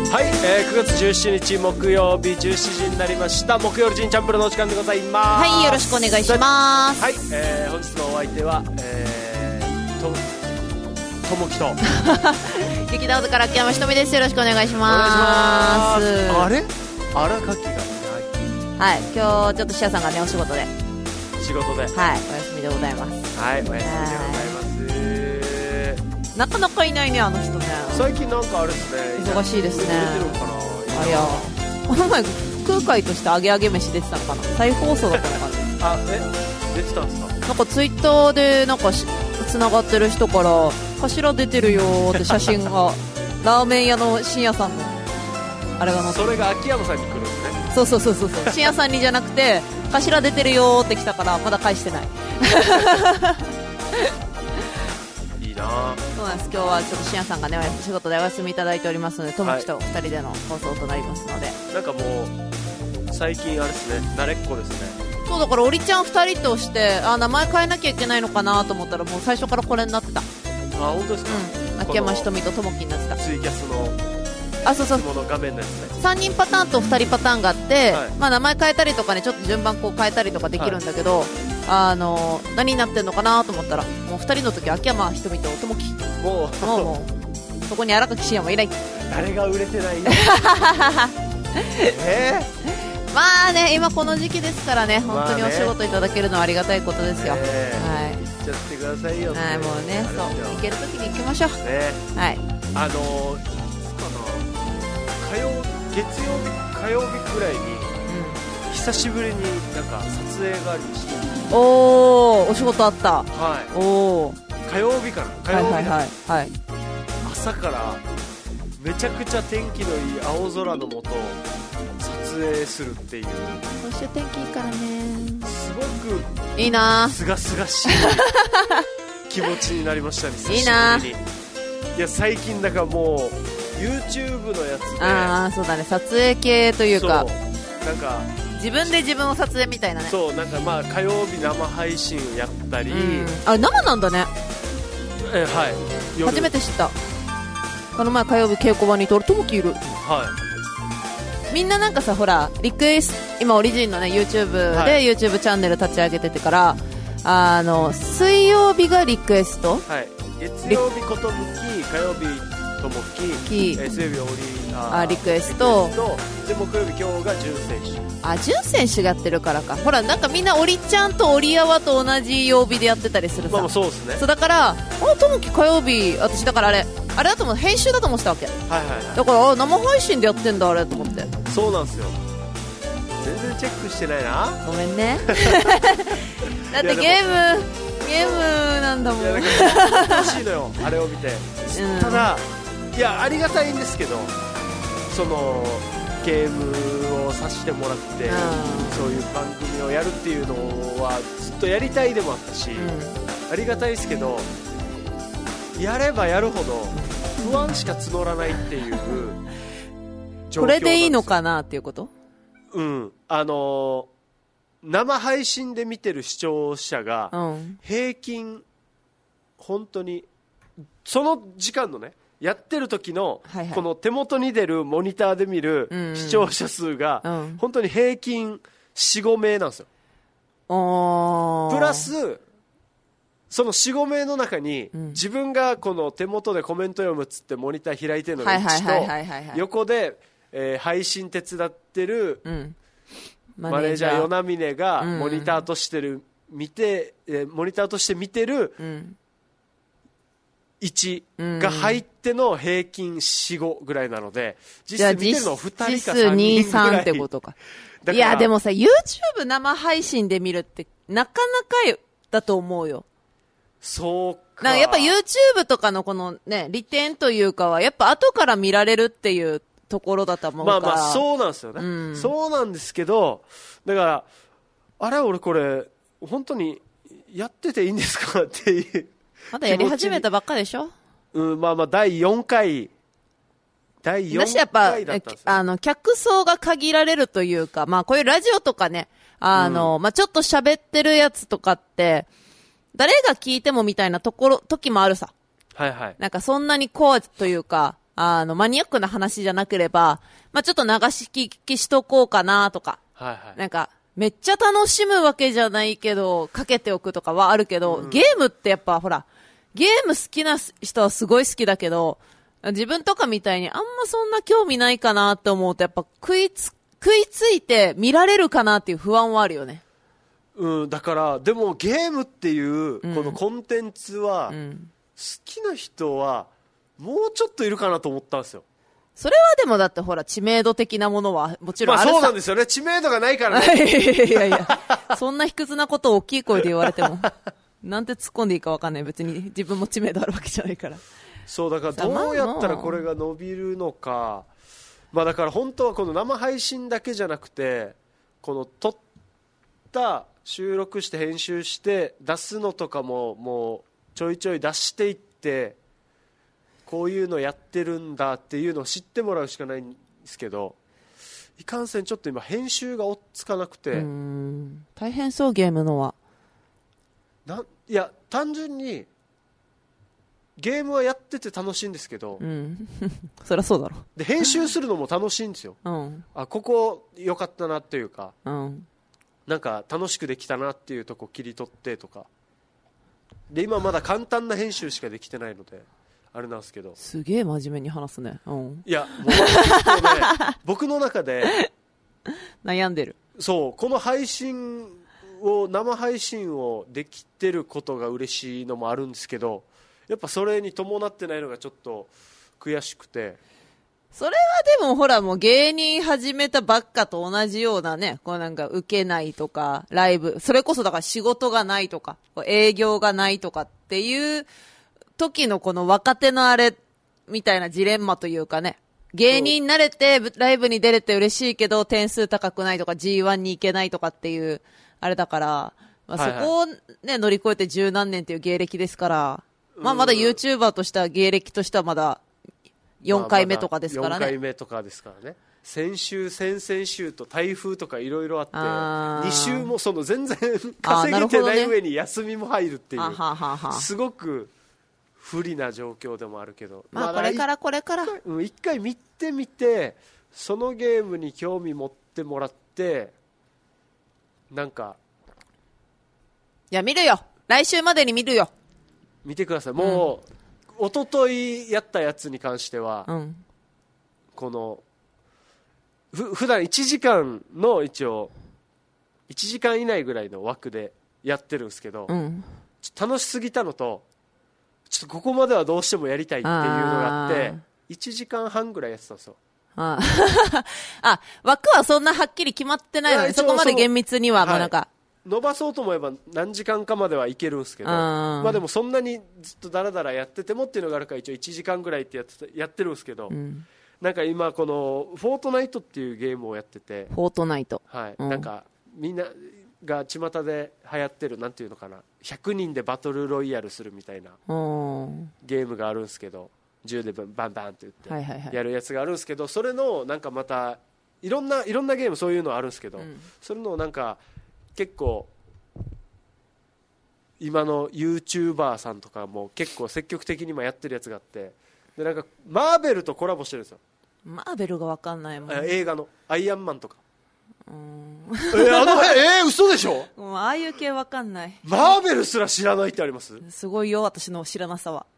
はい、9月17日木曜日17時になりました。木曜日チャンプルのお時間でございます。 はい、よろしくお願いします。 はい、本日のお相手は、ともきと劇団から秋山ひとみです。よろしくお願いします。 あれ荒垣がいない。 はい、今日ちょっとシアさんがねお仕事で仕事で、 はい、お休みでございます。 はい、お休みでございます。 なかなかいないね、あの人ね。 最近なんかあれですね、 忙しいですね。 出てるのかな。 あ、いや、この前空海として揚げ飯出てたのかな。再放送だったのかな。 あ、出てたんですか。 なんかツイッターでなんかつながってる人から頭出てるよーって写真がラーメン屋の深夜さんのあれが載って、 それが秋山さんに来るんですね。 そう深夜さんにじゃなくて頭出てるよーって来たからまだ返してないいいな。 そうなんです。今日はちょっと深夜さんがね仕事でお休みいただいておりますので、ともきと2人での放送となりますので、 なんかもう最近あれですね、慣れっこですね。 そうだからおりちゃん2人として名前変えなきゃいけないのかなと思ったらもう最初からこれになってた。 あ、本当ですか。 秋山ひとみとともきになってた。 ツイキャスのそういつもの画面のやつね。 3人パターンと2人パターンがあって、 はい、 まあ、名前変えたりとかね、ちょっと順番こう変えたりとかできるんだけど、はい、何になってんのかなと思ったらもう2人の時秋山ひとみとともき、もうそこに荒垣真也もいない。 誰が売れてないまあね、今この時期ですからね、本当にお仕事いただけるのはありがたいことですよ。はい、 行っちゃってくださいよ。 はい、もうね、そう行ける時に行きましょう。 ね、 はい。 月曜日火曜日くらいに、久しぶりになんか撮影がありました。 お仕事あった。 はい。火曜日かな。火曜日だ。はい。朝からめちゃくちゃ天気のいい青空の下撮影するっていう。 そして天気いいからね。 すごくいいな。 すがすがしい気持ちになりましたね。 いいな。 いや最近だからもう YouTube のやつで。 そうだね、撮影系というか。 そうなんか自分で自分を撮影みたいなね。 そうなんかまあ火曜日生配信やったり、 あれ生なんだね。 はい。 初めて知った。この前火曜日稽古場にいたらともきいる。 はい。 みんななんかさ、ほらリクエスト、今オリジンのね YouTube で YouTube チャンネル立ち上げててから、水曜日がリクエスト、 はい、月曜日ことぶき、火曜日ともき、水曜日リクエストで木曜日今日が純選手。 純選手がやってるからか。ほらなんかみんなオリちゃんとオリアワと同じ曜日でやってたりするさ。 まあそうですね。 そうだからともき火曜日、私だからあれだと思う、編集だと思ってたわけ。だから生配信でやってんだあれと思って。 そうなんですよ。全然チェックしてないな。 ごめんねだってゲームなんだもん。 楽しいのよあれを見て、ただいやありがたいんですけど、そのゲームをさせてもらって、そういう番組をやるっていうのはずっとやりたいでもあったし、ありがたいですけど、やればやるほど不安しか募らないっていう状況。 これでいいのかなっていうこと。 生配信で見てる視聴者が平均本当にその時間のねやってる時のこの手元に出るモニターで見る視聴者数が本当に平均 4,5 名なんですよ。プラスその 4,5 名の中に自分がこの手元でコメント読むっつってモニター開いてるのが1と、横で配信手伝ってるマネージャー与那峰がモニターとして見てる1が入っての平均 4,5 ぐらいなので、実際見てるのは2人か3人ぐらいってことか。いやでもさ YouTube 生配信で見るってなかなかだと思うよ。 そうか。 なんかやっぱ YouTube とかのこのね利点というかはやっぱ後から見られるっていうところだと思うから。 まあそうなんですよね、そうなんですけど、だからあれ俺これ本当にやってていいんですかっていうまだやり始めたばっかでしょ。 まあ第4回だったんですよ。 やっぱ客層が限られるというか、まあこういうラジオとかねまあちょっと喋ってるやつとかって誰が聞いてもみたいな時もあるさ。 はいはい。 なんかそんなにコアというかマニアックな話じゃなければ、まあ、ちょっと流し聞きしとこうかなとか、 はいはい、 なんか、めっちゃ楽しむわけじゃないけど、かけておくとかはあるけど、ゲームってやっぱほら、ゲーム好きな人はすごい好きだけど、自分とかみたいにあんまそんな興味ないかなって思うと、やっぱ食いついて見られるかなっていう不安はあるよね。 うん、だからでもゲームっていうこのコンテンツは、好きな人はもうちょっといるかなと思ったんですよ。 それはでもだってほら知名度的なものはもちろんあるさ。 まあそうなんですよね。知名度がないからね。 いやいや、そんな卑屈なことを大きい声で言われてもなんて突っ込んでいいか分かんない。別に自分も知名度あるわけじゃないから。 そうだからどうやったらこれが伸びるのか、まあだから本当はこの生配信だけじゃなくて、この撮った収録して編集して出すのとかももうちょいちょい出していって、こういうのやってるんだっていうのを知ってもらうしかないんですけど、いかんせんちょっと今編集が追っつかなくて。 大変そう、ゲームのは。 いや単純にゲームはやってて楽しいんですけど、 そりゃそうだろ。 で編集するのも楽しいんですよ、あここ良かったなっていうか、なんか楽しくできたなっていうとこ切り取ってとかで、今まだ簡単な編集しかできてないのであれなんですけど。 すげえ真面目に話すね。 いやもう結構ね僕の中で悩んでる。 そうこの配信を生配信をできてることが嬉しいのもあるんですけど、やっぱそれに伴ってないのがちょっと悔しくて。 それはでもほらもう芸人始めたばっかと同じようなね、こうなんか受けないとか、ライブ、それこそだから仕事がないとか、営業がないとかっていう時のこの若手のあれみたいなジレンマというかね、芸人になれてライブに出れて嬉しいけど点数高くないとか G1 に行けないとかっていうあれだから、まあ、そこをね、乗り越えて十何年っていう芸歴ですから、まあまだ YouTuber としては芸歴としてはまだ4回目とかですからね。 4回目とかですからね。先週先々週と台風とかいろいろあって2週もその全然稼げてない上に休みも入るっていう、すごく不利な状況でもあるけど、 まあこれから一回見てみて、そのゲームに興味持ってもらって、なんかいや見るよ、来週までに見るよ。 見てください。もう、一昨日やったやつに関しては、この普段1時間の一応1時間以内ぐらいの枠でやってるんですけど、楽しすぎたのと、ちょっとここまではどうしてもやりたいっていうのがあって1時間半ぐらいやってたんですよ。 枠はそんなはっきり決まってないのに、そこまで厳密にはもうなんか、 伸ばそうと思えば何時間かまではいけるんですけど、まあでもそんなにずっとダラダラやっててもっていうのがあるから一応1時間ぐらいってやってるんですけど、なんか今このフォートナイトっていうゲームをやってて、 フォートナイト、 なんかみんなが巷で流行ってるなんていうのかな、100人でバトルロイヤルするみたいなゲームがあるんですけど、銃でバンバンって言ってやるやつがあるんですけど、それのなんかまたいろんなゲームそういうのあるんですけど、それのなんか結構今の YouTuber さんとかも結構積極的に今やってるやつがあって、でなんかマーベルとコラボしてるんですよ。 マーベルが分かんないもん。 映画のアイアンマンとか。嘘でしょ。 もうああいう系分かんない。 マーベルすら知らないってあります？ すごいよ、私の知らなさは。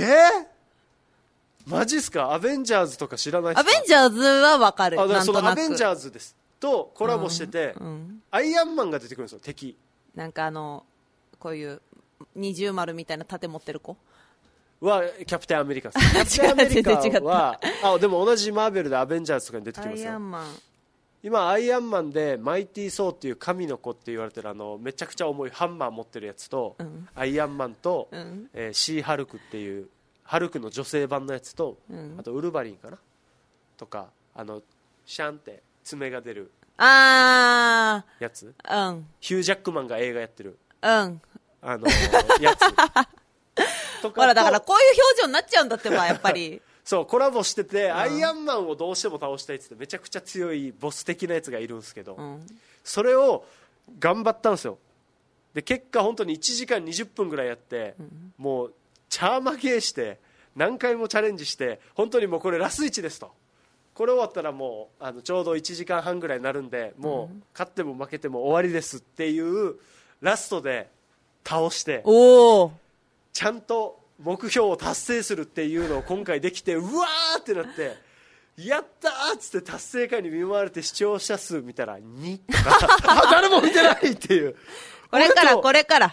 マジっすか？アベンジャーズとか知らないっすか？ アベンジャーズは分かる。なんとなく。 そのアベンジャーズですとコラボしてて、アイアンマンが出てくるんですよ、敵。 なんかこういう二重丸みたいな盾持ってる子はキャプテンアメリカです。キャプテンアメリカはでも同じマーベルでアベンジャーズとかに出てきますよ。 アイアンマン。 今アイアンマンでマイティー・ソーっていう神の子って言われてるめちゃくちゃ重いハンマー持ってるやつと、アイアンマンと、シー・ハルクっていうハルクの女性版のやつと、あとウルヴァリンかなとか、シャンって爪が出るやつ、ヒュー・ジャックマンが映画やってるやつとか。 ほらだからこういう表情になっちゃうんだってば、やっぱりそうコラボしてて、アイアンマンをどうしても倒したいっつってめちゃくちゃ強いボス的なやつがいるんですけど、それを頑張ったんですよ。で結果本当に1時間20分ぐらいやって、もうチャーマゲーして何回もチャレンジして、本当にもうこれラス1ですと、これ終わったらもうちょうど1時間半ぐらいになるんで、もう勝っても負けても終わりですっていうラストで倒して、ちゃんと目標を達成するっていうのを今回できて、うわーってなって、やったーっつって達成感に見舞われて、視聴者数見たら2とか誰も見てないっていう。 これから見るよ、分か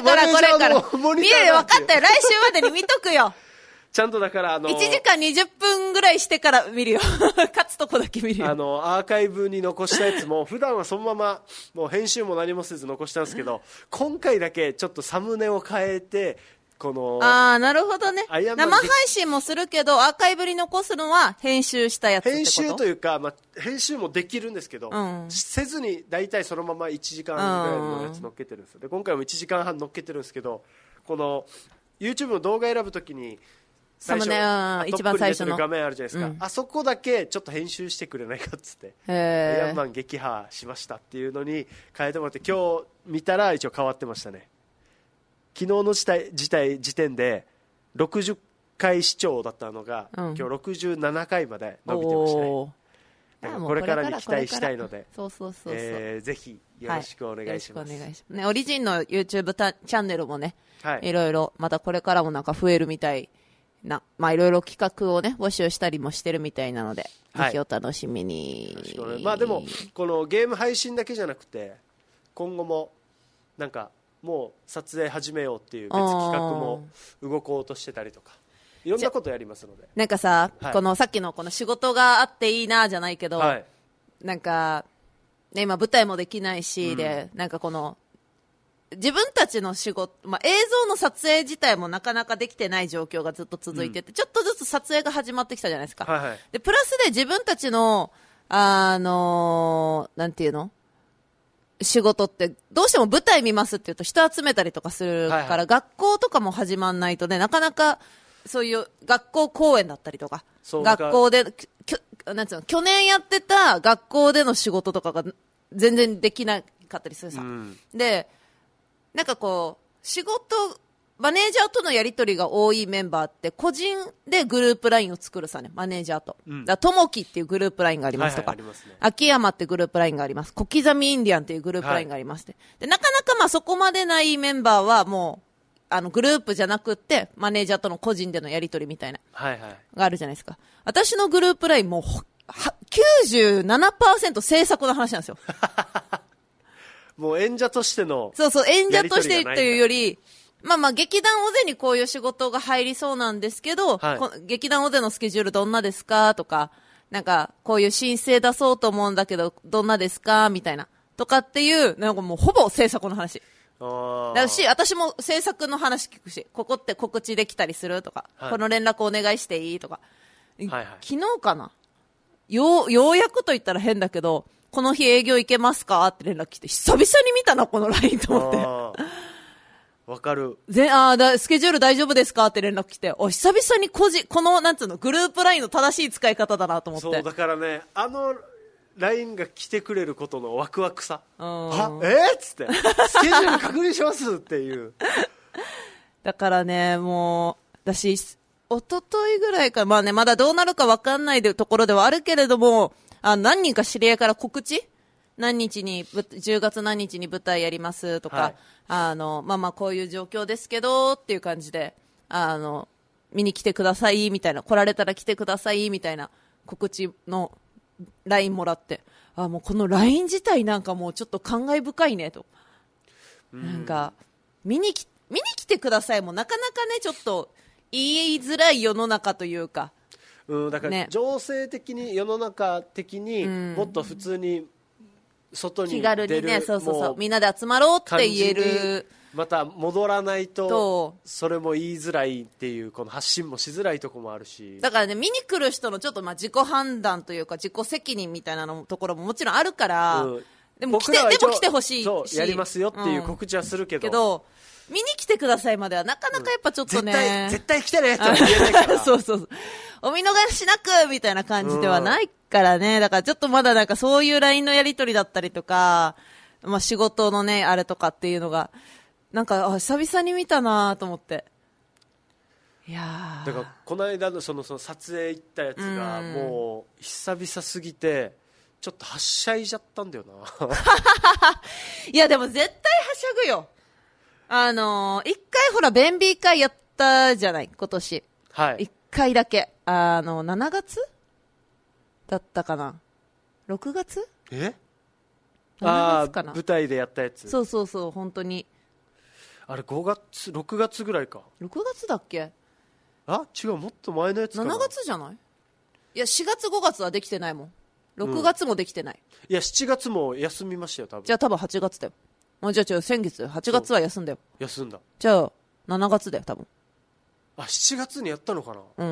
ったよ、来週までに見とくよ。 ちゃんとだから 1時間20分ぐらいしてから見るよ。勝つとこだけ見るよ。 アーカイブに残したやつも普段はそのままもう編集も何もせず残したんですけど、今回だけちょっとサムネを変えて、 なるほどね。生配信もするけど、アーカイブに残すのは編集したやつってこと？ 編集というか、編集もできるんですけど、せずに大体そのまま1時間ぐらいのやつ乗っけてるんですよ。で、今回も1時間半乗っけてるんですけど、この YouTube の動画選ぶときに最初一番最初の画面あるじゃないですか、あそこだけちょっと編集してくれないかっつって、アイアンマン撃破しましたっていうのに変えてもらって、今日見たら一応変わってましたね。昨日の時点で60回視聴だったのが、今日67回まで伸びてましたね。だからこれからに期待したいので、ぜひよろしくお願いします。 ね、オリジンの YouTube チャンネルもね、いろいろまたこれからもなんか増えるみたいな、いろいろ企画をね募集したりもしてるみたいなので、ぜひお楽しみに。 でもこのゲーム配信だけじゃなくて、今後もなんかもう撮影始めようっていう別企画も動こうとしてたりとか、いろんなことやりますので。 なんかさ、このさっきのこの仕事があっていいなじゃないけど、なんか、ね、今舞台もできないし、でなんかこの自分たちの仕事、映像の撮影自体もなかなかできてない状況がずっと続いてて、ちょっとずつ撮影が始まってきたじゃないですか。でプラスで自分たちのなんていうの、仕事ってどうしても舞台見ますって言うと人集めたりとかするから、学校とかも始まんないとね、なかなかそういう学校公演だったりとか、学校でなんつうの、去年やってた学校での仕事とかが全然できなかったりするさ、でなんかこう仕事マネージャーとのやり取りが多いメンバーって個人でグループラインを作るさね、マネージャーと。ともきっていうグループラインがありますとか、秋山ってグループラインがあります。小刻みインディアンっていうグループラインがあります。でなかなかそこまでないメンバーはもうグループじゃなくってマネージャーとの個人でのやり取りみたいな、があるじゃないですか。私のグループラインもう97% 制作の話なんですよ。 もう演者としての演者としてというより、劇団尾瀬にこういう仕事が入りそうなんですけど、劇団尾瀬のスケジュールどんなですかとか、なんかこういう申請出そうと思うんだけどどんなですかみたいなとかっていう、なんかもうほぼ制作の話だし、私も制作の話聞くし、ここって告知できたりするとか、この連絡お願いしていいとか、昨日かな、ようやくと言ったら変だけど、この日営業行けますかって連絡来て、久々に見たなこの LINE と思って。 わかる。 スケジュール大丈夫ですかって連絡来て、久々にこのなんつうのグループ LINE の正しい使い方だなと思って。 そうだからね、LINE が来てくれることのワクワクさ、っつってスケジュール確認しますっていう。 だからね、もう私一昨日ぐらいから、まだどうなるか分かんないところではあるけれども、何人か知り合いから告知、10月何日に舞台やりますとか、こういう状況ですけどっていう感じで、見に来てくださいみたいな、来られたら来てくださいみたいな告知の LINE もらって、もうこの LINE 自体なんかもうちょっと感慨深いねと。なんか見に来てくださいもなかなかね、ちょっと言いづらい世の中というか、 だから情勢的に、世の中的にもっと普通に外に出る、 気軽にね、みんなで集まろうって言える、 また戻らないとそれも言いづらいっていう、この発信もしづらいところもあるし、 だからね、見に来る人のちょっと自己判断というか自己責任みたいなのところももちろんあるから、でも来てほしいし、 やりますよっていう告知はするけど、 見に来てくださいまではなかなかやっぱちょっとね、 絶対来てねとは言えないからそうお見逃しなくみたいな感じではないからね。だからちょっとまだなんかそういう LINE のやり取りだったりとか、仕事のねあれとかっていうのがなんか久々に見たなと思って。 いやだからこの間のその撮影行ったやつがもう久々すぎてちょっとはしゃいじゃったんだよないやでも絶対はしゃぐよ。一回ほら便秘会やったじゃない今年。 はい。 一回だけ7月だったかな。6月？ え 7月かな。 舞台でやったやつ。 そうそうそう、本当に。 あれ5月6月ぐらいか。 6月だっけ？ 違う、もっと前のやつかな。 7月じゃない？いや4月5月はできてないもん。6月もできてない、 いや7月も休みましたよ多分。 じゃあ多分8月だよ。じゃあ先月8月は休んだよ。 休んだ。 じゃあ7月だよ多分。 7月にやったのかな。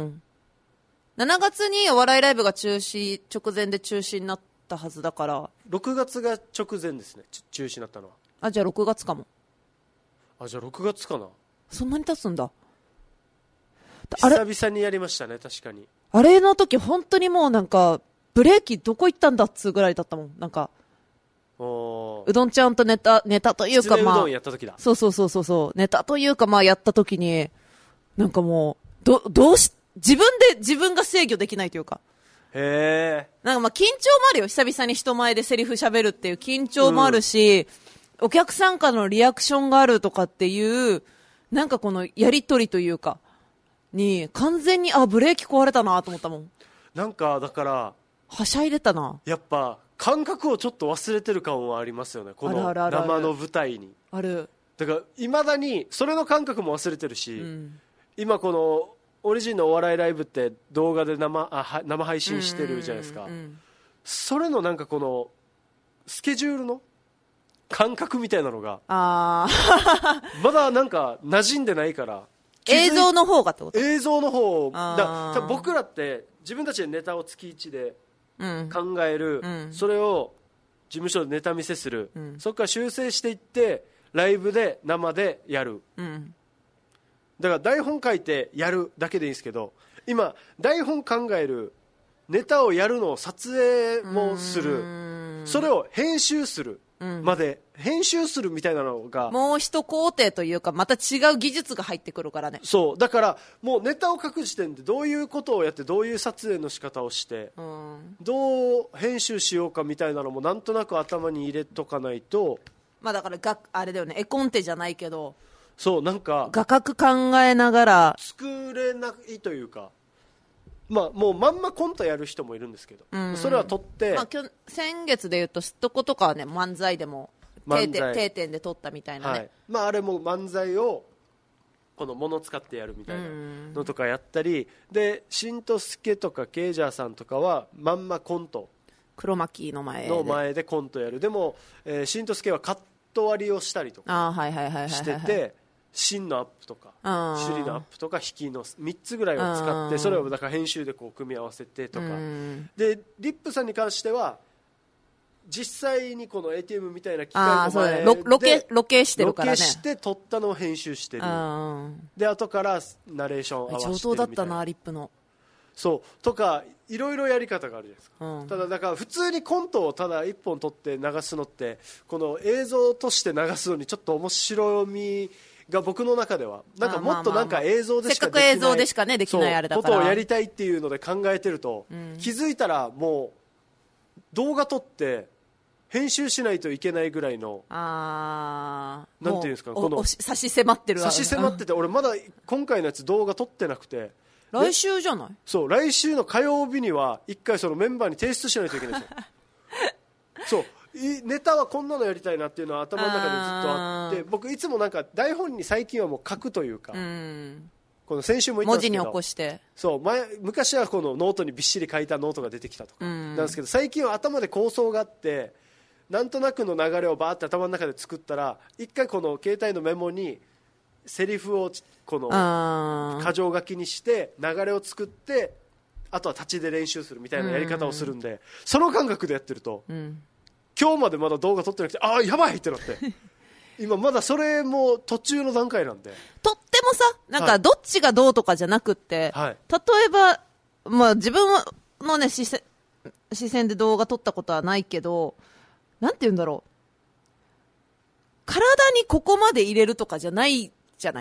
7月にお笑いライブが直前で中止になったはずだから。 6月が直前ですね、中止になったのは。 じゃあ6月かも。 じゃあ6月かな。 そんなに経つんだ。 久々にやりましたね、確かに。 あれの時本当にもうなんかブレーキどこ行ったんだっつうぐらいだったもん。なんかうどんちゃんとネタというか、 うどんやった時だ。 そうネタというかやった時になんかもう自分が制御できないというか。 へえ。 なんか緊張もあるよ。久々に人前でセリフ喋るっていう緊張もあるし、お客さんからのリアクションがあるとかっていうなんかこのやりとりというかに完全にブレーキ壊れたなと思ったもん。 なんかだからはしゃいでたな。 やっぱ感覚をちょっと忘れてる感はありますよね、この生の舞台に。 ある。 だからいまだにそれの感覚も忘れてるし、今このオリジンのお笑いライブって動画で生配信してるじゃないですか、それのなんかこのスケジュールの感覚みたいなのがまだなんか馴染んでないから。 映像の方がってこと？ 映像の方だ。僕らって自分たちでネタを月1で考える、それを事務所でネタ見せする、そこから修正していってライブで生でやる、だから台本書いてやるだけでいいんですけど、今台本考える、ネタをやるのを撮影もする、それを編集するまで、編集するみたいなのがもう一工程というかまた違う技術が入ってくるからね。 そうだからもうネタを書く時点でどういうことをやってどういう撮影の仕方をして、どう編集しようかみたいなのもなんとなく頭に入れとかないと。 だからあれだよね、絵コンテじゃないけど、 そうなんか画角考えながら作れないというか、もうまんまコントやる人もいるんですけど、それは撮って、 先月でいうとすっとことかはね、漫才でも定点で撮ったみたいなね、 あれも漫才をこの物使ってやるみたいなのとかやったりで、しんとすけとかケイジャーさんとかはまんまコント黒巻の前でコントやる。でもしんとすけはカット割りをしたりとかしてて、芯のアップとか首里のアップとか引きの3つぐらいを使って、それをだから編集でこう組み合わせてとかで、リップさんに関しては実際にこの ATM みたいな機械の前でロケしてるからね、 ロケして撮ったのを編集してるで、後からナレーション合わせてるみたいな。 上等だったな、リップの。 そうとかいろいろやり方があるじゃないですか、ただだから普通にコントをただ1本撮って流すのってこの映像として流すのにちょっと面白みが僕の中ではなんかもっとなんか映像でしかできない、 せっかく映像でしかねできないあれだからことをやりたいっていうので考えてると、気づいたらもう動画撮って編集しないといけないぐらいのなんていうんですか、この差し迫ってて俺まだ今回のやつ動画撮ってなくて、 来週じゃない？ そう来週の火曜日には一回そのメンバーに提出しないといけないんですよそうネタはこんなのやりたいなっていうのは頭の中でずっとあって、僕いつもなんか台本に最近はもう書くというか、この先週も言ったんですけど文字に起こして、 そう昔はこのノートにびっしり書いたノートが出てきたとかなんですけど、最近は頭で構想があってなんとなくの流れをバーって頭の中で作ったら一回この携帯のメモにセリフをこの箇条書きにして流れを作って、あとは立ちで練習するみたいなやり方をするんで、その感覚でやってると、今日までまだ動画撮ってなくてやばいってなって今まだそれも途中の段階なんで、 とってもさなんかどっちがどうとかじゃなくって、例えば、自分のね視線で動画撮ったことはないけど、なんて言うんだろう、体にここまで入れるとかじゃないじゃない。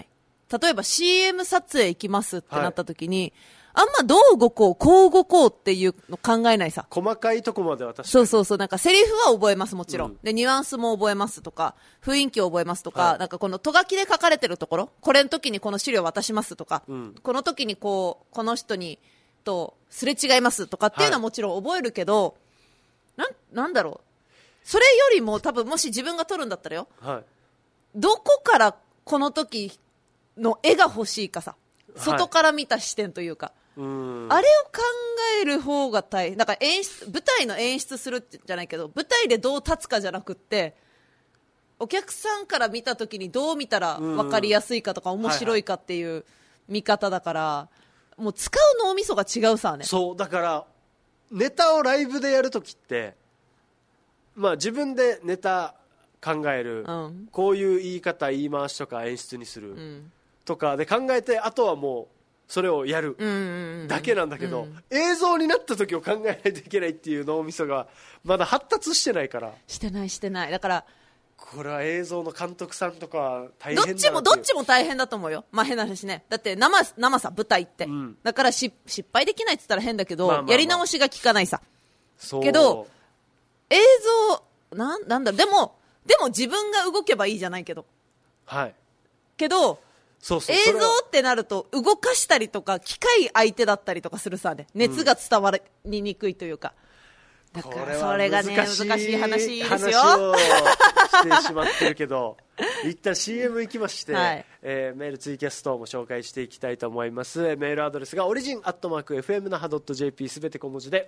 例えば CM 撮影行きますってなった時に、あんまどう動こう、こう動こうっていうの考えないさ。 細かいとこまでは確かに。 そうそうそう。なんかセリフは覚えます、もちろん。で、ニュアンスも覚えますとか、雰囲気を覚えますとか、なんかこのト書きで書かれてるところ、これの時にこの資料渡しますとか、この時にこの人に、すれ違いますとかっていうのはもちろん覚えるけど、なんだろう。それよりも多分もし自分が撮るんだったらよ、どこからこの時の絵が欲しいかさ、外から見た視点というか、あれを考える方が大変。だから舞台の演出するじゃないけど、舞台でどう立つかじゃなくって、お客さんから見た時にどう見たら分かりやすいかとか面白いかっていう見方だから、もう使う脳みそが違うさね。 そう、だから、ネタをライブでやるときって、まあ自分でネタ考える、こういう言い方、言い回しとか演出にする、とかで考えて、あとはもう、それをやるだけなんだけど、映像になった時を考えないといけないっていう脳みそがまだ発達してないから。 してない。だからこれは映像の監督さんとか大変だなっていう。 どっちも大変だと思うよ。まあ変な話ね。だって生さ舞台って、だから失敗できないって言ったら変だけど、やり直しが効かないさ。そうけど映像なんだろう、でも自分が動けばいいじゃないけど、けど映像ってなると動かしたりとか機械相手だったりとかするさね、熱が伝わりにくいというか、だからそれがね難しい話ですよ。 話をしてしまってるけど一旦 CM 行きまして、メールツイキャストも紹介していきたいと思います。メールアドレスがorigin@fmnaha.jp すべて小文字で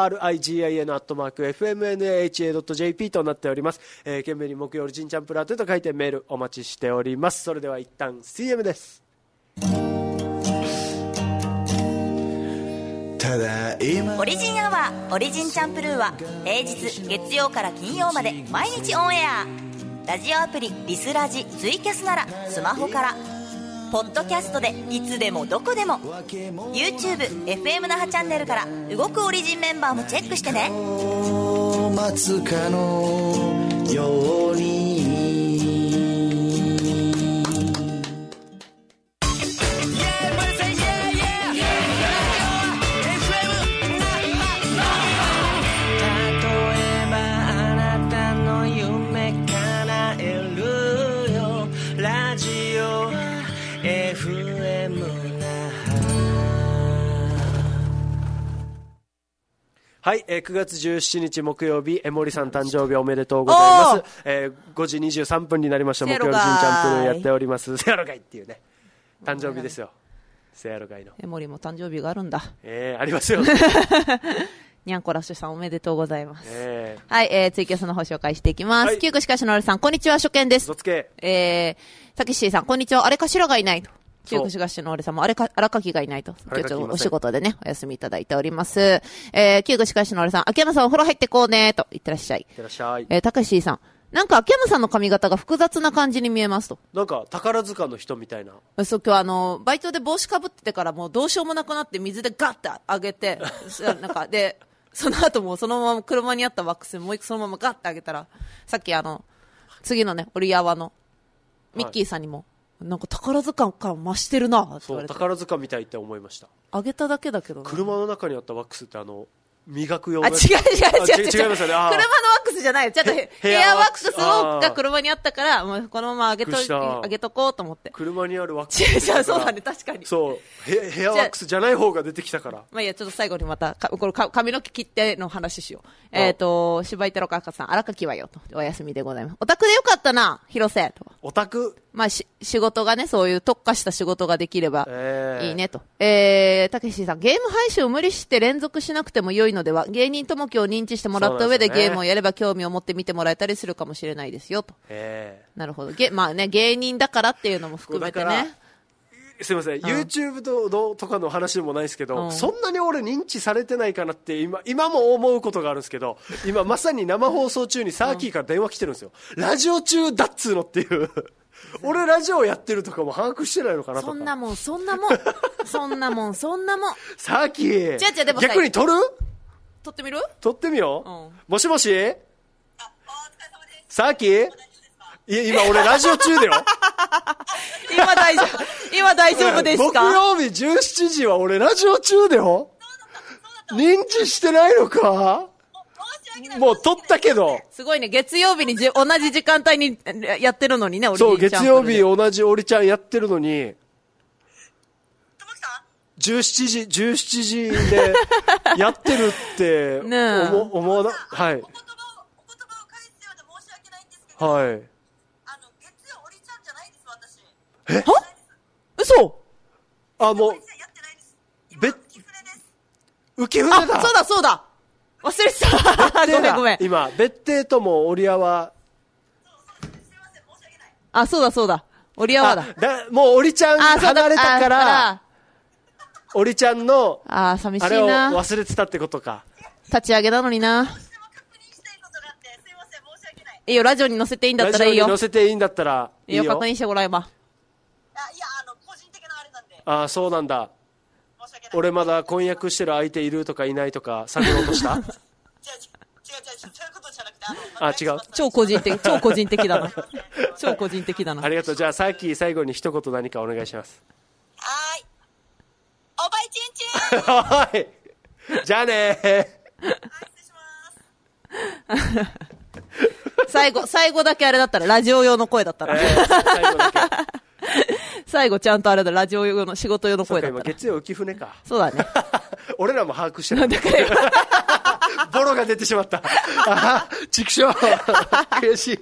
origin@fmnaha.jp となっております。懸命に木曜オリジンチャンプラーと書いてメールお待ちしております。それでは一旦 CM です。 オリジンアワーオリジンチャンプルーは平日月曜から金曜まで毎日オンエア。ラジオアプリリスラジツイキャスならスマホから、ポッドキャストでいつでもどこでも YouTube、FM 那覇チャンネルから動くオリジンメンバーもチェックしてね。待つかのようにはい、9月17日木曜日、森さん誕生日おめでとうございます。5時23分になりました。木曜日チャンプルーやっております。せやろがいっていうね、誕生日ですよ。せやろがいの。 森も誕生日があるんだ。 ありますよ。 にゃんこラッシュさんおめでとうございます。はい、ツイキャスの方紹介していきます。キュークしかしのあるさん、こんにちは、初見です。 どつけ。 たけしさん、こんにちは、あれかしらがいないと。キュークシガッシュの俺さんも荒垣がいないと。今日お仕事でね、お休みいただいております。キュークシガッシュの俺さん、秋山さんお風呂入ってこうねと。いってらっしゃい。いってらっしゃい。たけしさん、なんか秋山さんの髪型が複雑な感じに見えますと。 なんか宝塚の人みたいな。 そう、今日バイトで帽子かぶっててからもうどうしようもなくなって水でガッて上げて、なんかで、その後もそのまま車にあったワックスもう一個そのままガッて上げたら、さっき次のね、オリアワのミッキーさんにも、なんか宝塚感増してるなって言われて。 そう、宝塚みたいって思いました。 あげただけだけどな。 車の中にあったワックスって磨く用の。 違いますよね。車のワックスじゃないよ。ちょっとヘアワックスが車にあったから、もうこのままあげとこうと思って。 車にあるワックス。 そうだね、確かに。 そう。ヘアワックスじゃない方が出てきたから。 まあいいや、ちょっと最後にまた、これ髪の毛切っての話しよう。芝居太郎か赤さん、荒垣はよと。お休みでございます。オタクでよかったな、広瀬と。 オタクまあ仕事がね、そういう特化した仕事ができればいいねと。たけしさん、ゲーム配信を無理して連続しなくても良いのでは、芸人ともきを認知してもらった上でゲームをやれば興味を持って見てもらえたりするかもしれないですよと。なるほど。まあね、芸人だからっていうのも含めてね。 すいません、YouTube とかの話でもないですけど、そんなに俺認知されてないかなって今も思うことがあるんですけど、今まさに生放送中にサーキーから電話来てるんですよ。ラジオ中だっつーのっていう。俺ラジオやってるとかも把握してないのかなとか。 そんなもん。サーキー。 じゃでも逆に撮る？ 撮ってみる？ 撮ってみよう。もしもし？サーキー？いや、今俺ラジオ中だよ。 今大丈夫ですか？ 木曜日17時は俺ラジオ中だよ。認知してないのか？もう撮ったけど。 すごいね。月曜日に同じ時間帯にやってるのにね、 そう、月曜日同じオリちゃんやってるのに、17時でやってるって思わな、はい。お言葉を返すようで申し訳ないんですけど、はい。月曜オリちゃんじゃないです、私。 は？嘘？ もう、浮舟だ。 そうだ。忘れてた。ごめん。 今、別邸ともオリアは。 そうだ。オリアはだ。 もうオリちゃん離れたから、オリちゃんの、 寂しいな。 あれを忘れてたってことか。 立ち上げなのにな。いいよ、ラジオに載せていいんだったらいいよ。 ラジオに載せていいんだったらいいよ。 確認してもらえば。 個人的なあれなんで。 そうなんだ。俺まだ婚約してる相手いるとかいないとか探ろうとした？違う、 そういうことじゃなくて、 違う。 超個人的だな。超個人的だな。 ありがとう。じゃあさっき最後に一言何かお願いします。 はーい。おばいちんちん。 はい。じゃあねー。 はい、失礼します。最後だけあれだったら、ラジオ用の声だったら。 最後だけ。 最後ちゃんとあれだ、ラジオ用の仕事用の声だったら。 今月曜浮舟か。 そうだね。 俺らも把握してない。ボロが出てしまった。畜生。悔しい。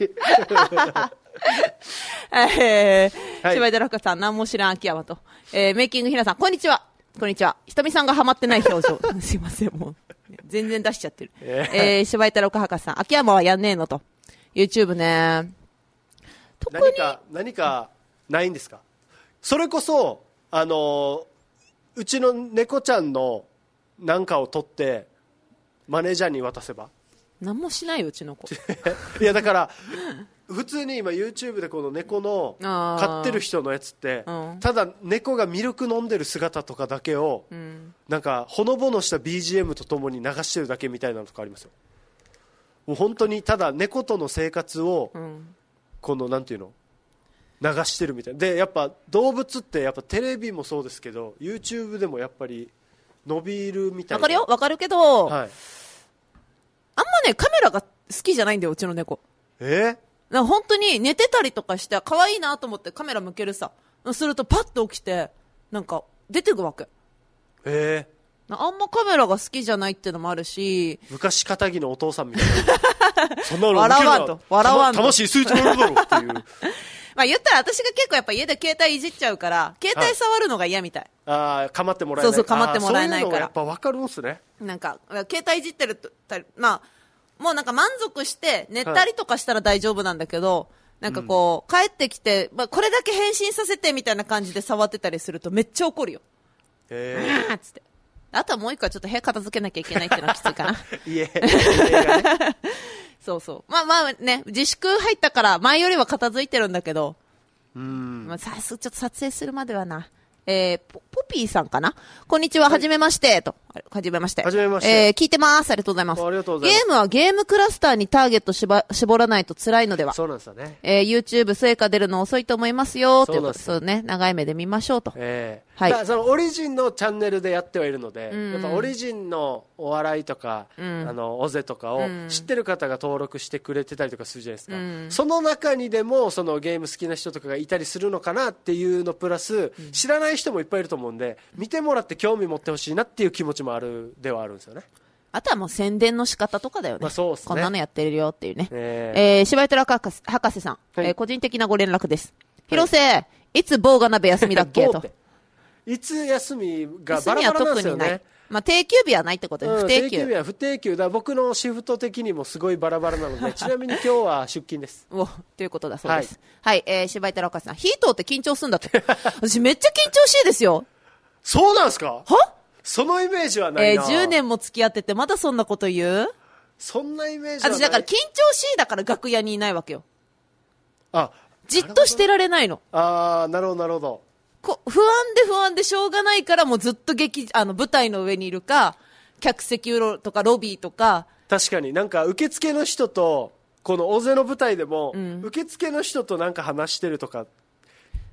柴井寺子さん、何も知らん秋山と。メイキングひなさん、こんにちは。ひとみさんがハマってない表情。すいません、もう。全然出しちゃってる。柴井寺子博士さん、秋山はやんねえのと。YouTube ね。 何かないんですか？それこそ、うちの猫ちゃんのなんかを取ってマネージャーに渡せば。 何もしないよ、うちの子。 いやだから普通に今 YouTube でこの猫の飼ってる人のやつって、ただ猫がミルク飲んでる姿とかだけを、なんかほのぼのした BGM とともに流してるだけみたいなのとかありますよ。もう本当にただ猫との生活を、このなんていうの流してるみたいな。でやっぱ動物ってやっぱテレビもそうですけど YouTube でもやっぱり伸びるみたいな。 わかるけど、 はい、 あんまねカメラが好きじゃないんだよ、うちの猫。本当に寝てたりとかして可愛いなと思ってカメラ向けるさ、するとパッと起きてなんか出てくわけ。あんまカメラが好きじゃないっていうのもあるし、 昔片木のお父さんみたいなそんなの笑わんと魂吸い取るだろっていうまあ言ったら私が結構やっぱ家で携帯いじっちゃうから携帯触るのが嫌みたい。 構ってもらえない。 そう構ってもらえないから。そういうのやっぱ分かるんすね。 なんか携帯いじってるとまあもうなんか満足して寝たりとかしたら大丈夫なんだけど、なんかこう、帰ってきて、これだけ返信させてみたいな感じで触ってたりするとめっちゃ怒るよ。つって。あとはもう一個はちょっと部屋片付けなきゃいけないっていうのはきついかな。家がね。そう。まあね、自粛入ったから前よりは片付いてるんだけど、ちょっと撮影するまではな。ポピーさんかな、こんにちは、はじめまして。はじめまして。聞いてます。ありがとうございます。 ありがとうございます。 ゲームはゲームクラスターにターゲット絞らないと辛いのでは。 そうなんですよね。 YouTube 成果出るの遅いと思いますよ。ということで、そうね、長い目で見ましょうと。 はい。そのオリジンのチャンネルでやってはいるので、やっぱオリジンのお笑いとか、オゼとかを知ってる方が登録してくれてたりとかするじゃないですか。その中にでも、そのゲーム好きな人とかがいたりするのかなっていうのプラス、知らない人もいっぱいいると思うんで、見てもらって興味持ってほしいなっていう気持ちもあるではあるんですよね。あとはもう宣伝の仕方とかだよね。 そうですね。 こんなのやってるよっていうね。柴井虎博士さん、個人的なご連絡です。広瀬、いつ棒が鍋休みだっけと。 いつ休みがバラバラなんですよね。 まあ、定休日はないってことで、不定休。 定休日は不定休だ。僕のシフト的にもすごいバラバラなので、ちなみに今日は出勤です。 ということだそうです。はい、柴井寺岡さん、火通って緊張すんだと。私めっちゃ緊張しいですよ。 そうなんですか？そのイメージはないな。 10年も付き合ってて、まだそんなこと言う？ そんなイメージはない。 私だから緊張しいだから楽屋にいないわけよ。 あ、 じっとしてられないの。 なるほど、なるほど。 不安でしょうがないから、もうずっと舞台の上にいるか、客席とかロビーとか。 確かになんか受付の人と、この大勢の舞台でも、受付の人となんか話してるとか、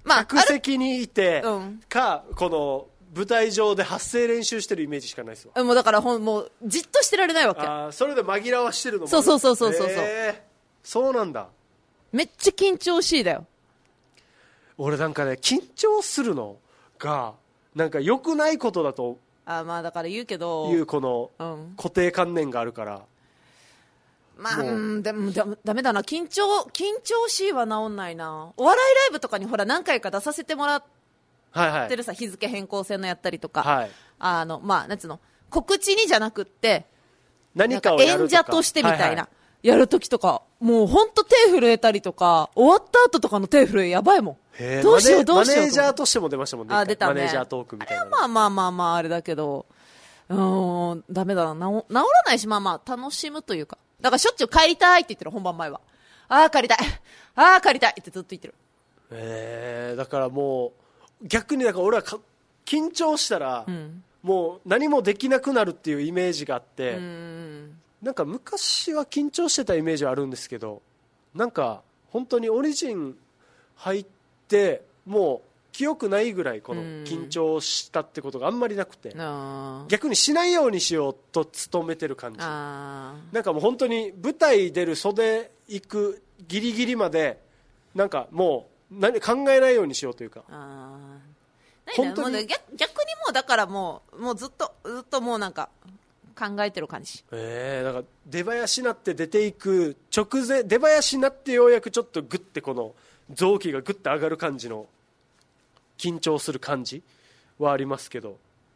客席にいて、かこの舞台上で発声練習してるイメージしかないですわ。 もうだからもうじっとしてられないわけ。 それで紛らわしてるのも。 そう、 そうなんだ。 めっちゃ緊張しいだよ。 俺なんかね、緊張するのがなんか良くないことだとだから言うけど、 いうこの固定観念があるから、 でもダメだな。緊張しいは治んないな。お笑いライブとかにほら何回か出させてもらってるさ、日付変更線のやったりとか、なんつうの、告知にじゃなくって何かをやるとか、 演者としてみたいな、やるときとか、もうほんと手震えたりとか、終わった後とかの手震えやばいもん。どうしようマネージャーとしても出ましたもんね。 出たね。 マネージャートークみたいな。 あれだけど、ダメだな。治らないし、楽しむというか。だからしょっちゅう帰りたいって言ってる、本番前は。帰りたいってずっと言ってる。 だからもう、逆にだから俺は緊張したら、もう何もできなくなるっていうイメージがあって、なんか昔は緊張してたイメージはあるんですけど、なんか本当にオリジン入ってもう記憶ないぐらいこの緊張したってことがあんまりなくて、逆にしないようにしようと努めてる感じ。なんかもう本当に舞台出る袖行くギリギリまでなんかもう考えないようにしようというか、 本当に逆にもうだからもうずっともうなんか考えてる感じ。 だから出囃子になって出ていく直前、出囃子になってようやくちょっとグッてこの臓器がグッて上がる感じの緊張する感じはありますけど。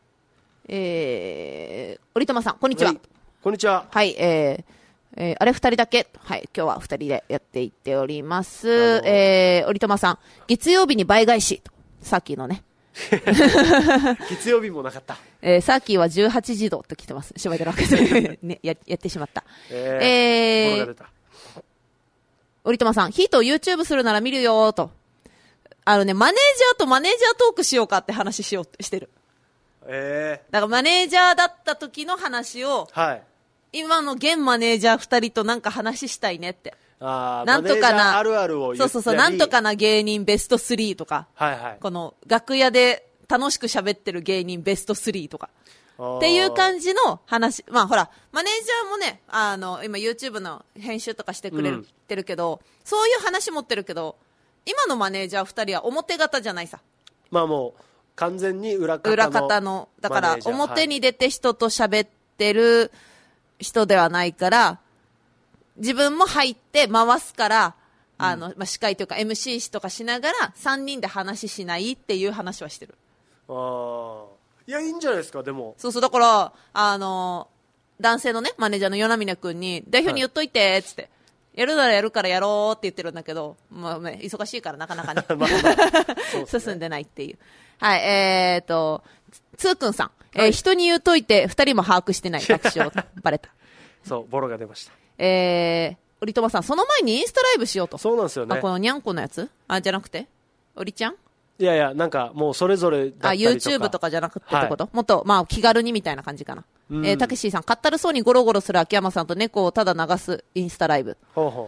折友さんこんにちは。 こんにちは。 はい、あれ2人だけ、はい、今日は2人でやっていっております。折友さん、月曜日に倍返しと、さっきのね月曜日もなかった。 さっきは18時度と来てます。しばいてるわけで、ね、やってしまった。折友さん、ヒートを YouTube するなら見るよと。マネージャーとマネージャートークしようかって話しようとしてる。だからマネージャーだった時の話を、今の現マネージャー2人となんか話したいねって。なんとかな、 あるあるを言ったり、 そう、なんとかな芸人ベスト3とか、この楽屋で楽しく喋ってる芸人ベスト3とか、っていう感じの話。ほら、マネージャーもね、今 YouTube の編集とかしてくれてるけど、そういう話持ってるけど、今のマネージャー2人は表方じゃないさ。 もう完全に裏方の。 だから表に出て人と喋ってる人ではないから、自分も入って回すから、司会というか MC とかしながら3人で話しないっていう話はしてる。 いや、いいんじゃないですか。でもそう、だから男性のねマネージャーの与那峰君に代表に言っといてっつって、やるならやるからやろうって言ってるんだけど、忙しいからなかなかね進んでないっていう。はい、つーくんさん、人に言うといて2人も把握してない爆笑バレた。 そう、ボロが出ました。 折友さん、その前にインスタライブしようと。 そうなんですよね。 このにゃんこのやつじゃなくて折ちゃん、 いやなんかもうそれぞれだったりとか、 YouTube とかじゃなくてってこと、もっと気軽にみたいな感じかな。たけしさん、かったるそうにゴロゴロする秋山さんと猫をただ流すインスタライブ。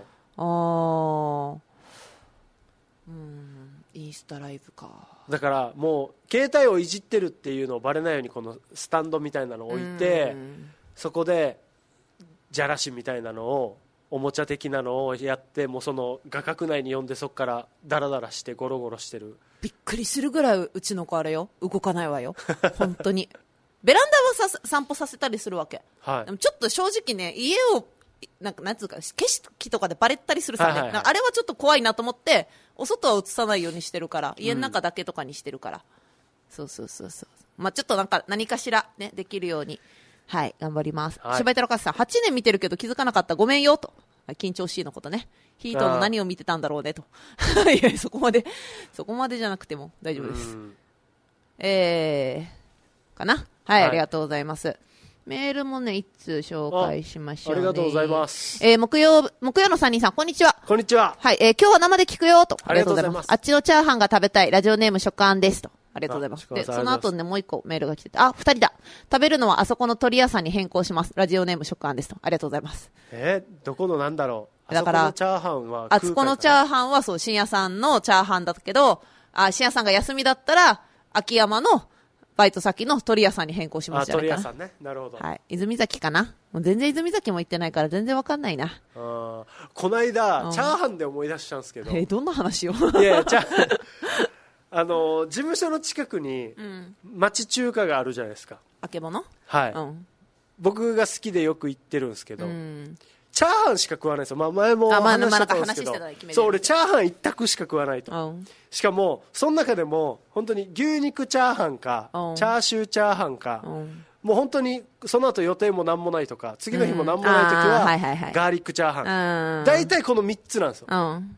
インスタライブか。だからもう携帯をいじってるっていうのをバレないようにこのスタンドみたいなのを置いて、そこでじゃらしみたいなのをおもちゃ的なのをやって、もうその画角内に呼んでそこからダラダラしてゴロゴロしてる。 びっくりするぐらいうちの子あれよ、動かないわよ本当に。ベランダは散歩させたりするわけ、でもちょっと正直ね、家をなんつうか景色とかでバレたりするさね、あれはちょっと怖いなと思ってお外は映さないようにしてるから、家の中だけとかにしてるから、そう、ちょっとなんか何かしらねできるように、はい、頑張ります。柴井太郎さん、8年見てるけど気づかなかった、ごめんよと。緊張しいのことね、ヒートの何を見てたんだろうねといや、そこまでじゃなくても大丈夫です。かな。はい、ありがとうございます。メールもね、一通紹介しましょうね。 ありがとうございます。 木曜の3人さん、こんにちは。 こんにちは。 はい、今日は生で聞くよと。 ありがとうございます。 あっちのチャーハンが食べたい、ラジオネーム食安ですと。ありがとうございます。で、その後ね、もう一個メールが来てて、2人だ。食べるのはあそこの鳥屋さんに変更します。ラジオネーム食安ですと。ありがとうございます。 どこのなんだろう。 だから、 あそこのチャーハンはあそこのチャーハンはそう、深夜さんのチャーハンだけど、 深夜さんが休みだったら、秋山のバイト先の鳥屋さんに変更しますじゃないかな。 鳥屋さんね。なるほど。 はい。泉崎かな。もう全然泉崎も行ってないから全然わかんないな。 この間、チャーハンで思い出したんですけど。 どんな話をいや、事務所の近くに、町中華があるじゃないですか。 あけぼの？ はい。僕が好きでよく行ってるんですけど、チャーハンしか食わないんですよ。前も話したと思うんですけど、そう、俺チャーハン一択しか食わないと。しかも、その中でも、本当に牛肉チャーハンか、チャーシューチャーハンか、もう本当にその後予定もなんもないとか、次の日もなんもないときは、ガーリックチャーハン。大体この3つなんですよ。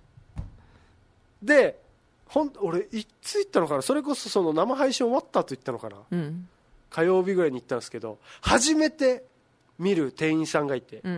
で、俺、いつ行ったのかな、それこそその生配信終わった後行ったのかな、火曜日ぐらいに行ったんですけど、初めて見る店員さんがいて、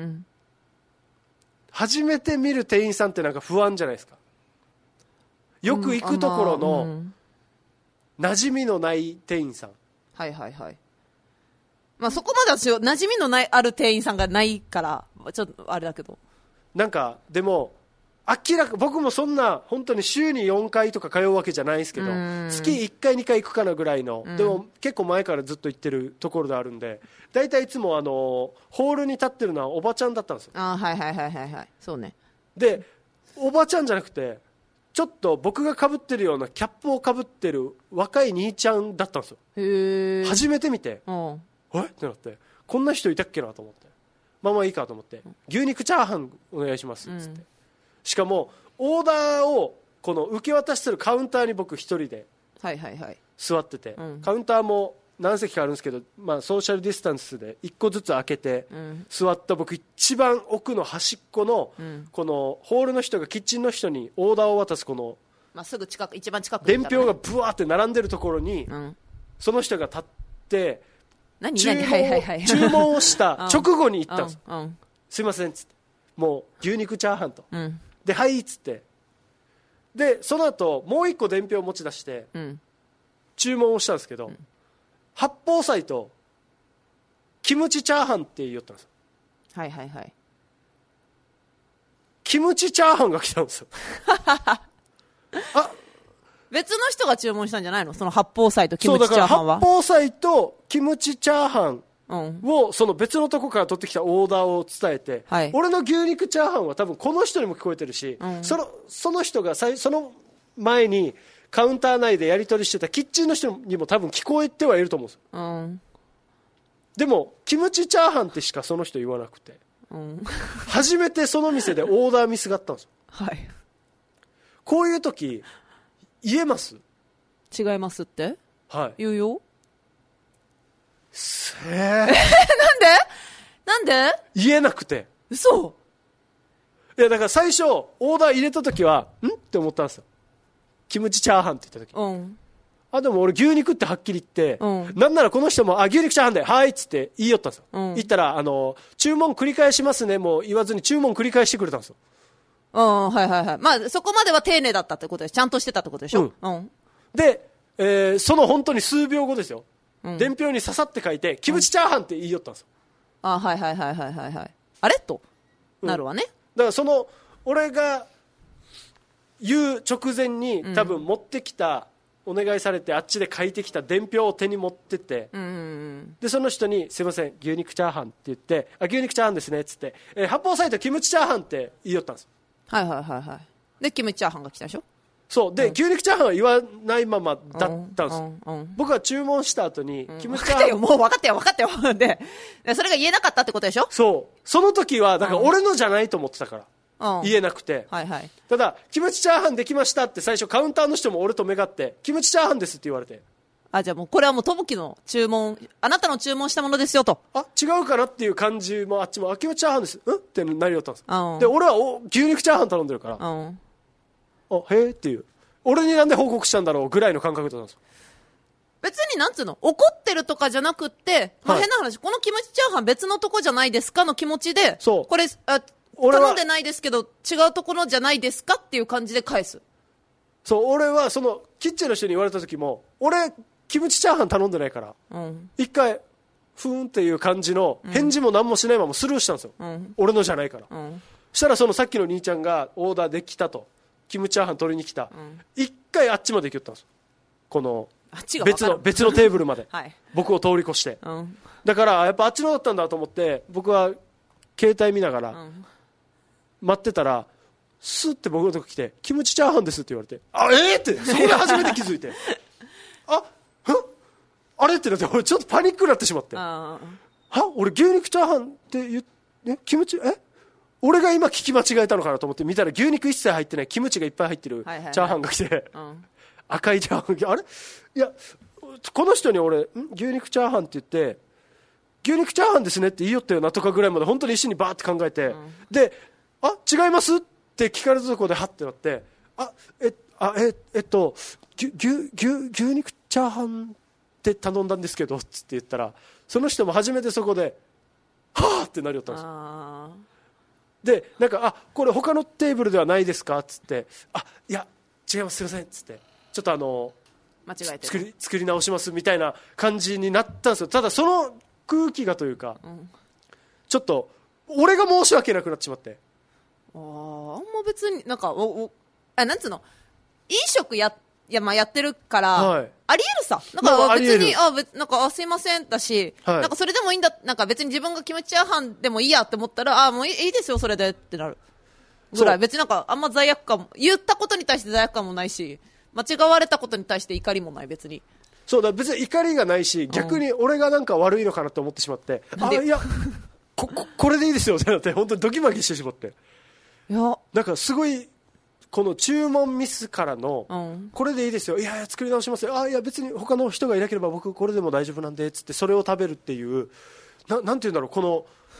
初めて見る店員さんってなんか不安じゃないですか。よく行くところの馴染みのない店員さん。 はいはいはい。まあそこまで私馴染みのないある店員さんがないからちょっとあれだけど。 なんかでも明らか、僕もそんな本当に週に4回とか通うわけじゃないですけど、月1回2回行くかなぐらいの、でも結構前からずっと行ってるところであるんで、大体いつもホールに立ってるのはおばちゃんだったんですよ。 はいはいはいはいはい、そうね。でおばちゃんじゃなくて、ちょっと僕が被ってるようなキャップを被ってる若い兄ちゃんだったんですよ。 へー。 初めて見て、ってなって、こんな人いたっけなと思って、まあまあいいかと思って、牛肉チャーハンお願いしますっつって、しかもオーダーをこの受け渡してるカウンターに僕一人で座ってて、カウンターも何席かあるんですけど、まあ、ソーシャルディスタンスで1個ずつ開けて座った僕一番奥の端っこのこのホールの人がキッチンの人にオーダーを渡すこのすぐ近く、一番近く伝票がブワーって並んでるところにその人が立って注文をした直後に行ったんです。すいませんっつって、もう牛肉チャーハンと、ではいっつって、でその後もう1個伝票を持ち出して注文をしたんですけど、八宝菜とキムチチャーハンって言ったんですよ。 はいはいはい。 キムチチャーハンが来たんですよ。 別の人が注文したんじゃないの？その八宝菜とキムチチャーハンは。 そうだから八宝菜とキムチチャーハンをその別のとこから取ってきたオーダーを伝えて、俺の牛肉チャーハンは多分この人にも聞こえてるし、その人がその前にカウンター内でやり取りしてたキッチンの人にも多分聞こえてはいると思うんですよ。でもキムチチャーハンってしかその人言わなくて、初めてその店でオーダーミスがあったんですよ。こういう時言えます？ 違いますって、言うよ。なんで言えなくて。 嘘。 いやだから最初オーダー入れた時はんって思ったんですよ。キムチチャーハンって言った時、でも俺牛肉ってはっきり言って、なんならこの人も牛肉チャーハンではいっつって言いよったんですよ。言ったら注文繰り返しますねもう言わずに注文繰り返してくれたんですよ。 はいはいはい。まあそこまでは丁寧だったってことです。ちゃんとしてたってことでしょ。 で、その本当に数秒後ですよ。伝票にささって書いてキムチチャーハンって言いよったんですよ。 はいはいはいはいはいはい。あれとなるわね。 だから俺が言う直前に多分持ってきた、お願いされてあっちで書いてきた伝票を手に持ってって、でその人にすいません牛肉チャーハンって言って、牛肉チャーハンですねっつって、八宝菜とキムチチャーハンって言いよったんです。 はいはいはいはい。でキムチチャーハンが来たでしょ。 そうで、牛肉チャーハンは言わないままだったんですよ。僕は注文した後にキムチチャーハン、 もう分かったよでそれが言えなかったってことでしょ。 その時はだから俺のじゃないと思ってたから、言えなくて、ただキムチチャーハンできましたって最初カウンターの人も俺と目が合ってキムチチャーハンですって言われて、 じゃあもうこれはもうともきの注文、あなたの注文したものですよと、 違うかなっていう感じもあっちもキムチチャーハンですってなりよったんです。で俺は牛肉チャーハン頼んでるから、へえっていう、俺になんで報告したんだろうぐらいの感覚だったんですよ。 別になんつうの怒ってるとかじゃなくって、変な話、このキムチチャーハン別のとこじゃないですかの気持ちで、これ頼んでないですけど違うところじゃないですかっていう感じで返す。 俺はそのキッチンの人に言われた時も俺キムチチャーハン頼んでないから、一回ふーんっていう感じの返事も何もしないままスルーしたんですよ、俺のじゃないから、したらそのさっきの兄ちゃんがオーダーできたと、キムチチャーハン取りに来た、一回あっちまで行きよったんですよ。この別のテーブルまで、 はい、 僕を通り越して、だからやっぱあっちのだったんだと思って僕は携帯見ながら待ってたら、スッて僕のとこ来てキムチチャーハンですって言われて、ってそこで初めて気づいてあれってなって、俺ちょっとパニックになってしまって、俺牛肉チャーハンってキムチ俺が今聞き間違えたのかなと思って見たら、牛肉一切入ってないキムチがいっぱい入ってるチャーハンが来て、赤いチャーハン、あれいやこの人に俺牛肉チャーハンって言って牛肉チャーハンですねって言いよったよなとかぐらいまで本当に一瞬にバーって考えて、で違いますって聞かれたところでハッてなって、牛肉チャーハンって頼んだんですけどって言ったら、その人も初めてそこではぁってなりよったんですよ。でなんかこれ他のテーブルではないですかっつって、いや違いますすいませんっつって、ちょっと間違えて作り直しますみたいな感じになったんですよ。ただその空気がというか、ちょっと俺が申し訳なくなってしまって、 あんま別になんかなんつうの、飲食やってるから、ありえるさ。なんか別になんかすいませんだし、なんかそれでもいいんだ、なんか別に自分がキムチチャーハンでもいいやって思ったら、もういいですよそれでってなるぐらい、別になんかあんま罪悪感も、言ったことに対して罪悪感もないし、間違われたことに対して怒りもない。別にそうだ、別に怒りがないし、逆に俺がなんか悪いのかなと思ってしまって、いやこれでいいですよってなって、本当にドキマキしてしまって、いやなんかすごいこの注文ミスからの、これでいいですよ、いや作り直しますよ、いや別に他の人がいなければ僕これでも大丈夫なんでつって、それを食べるっていう、なんていうんだろう、こ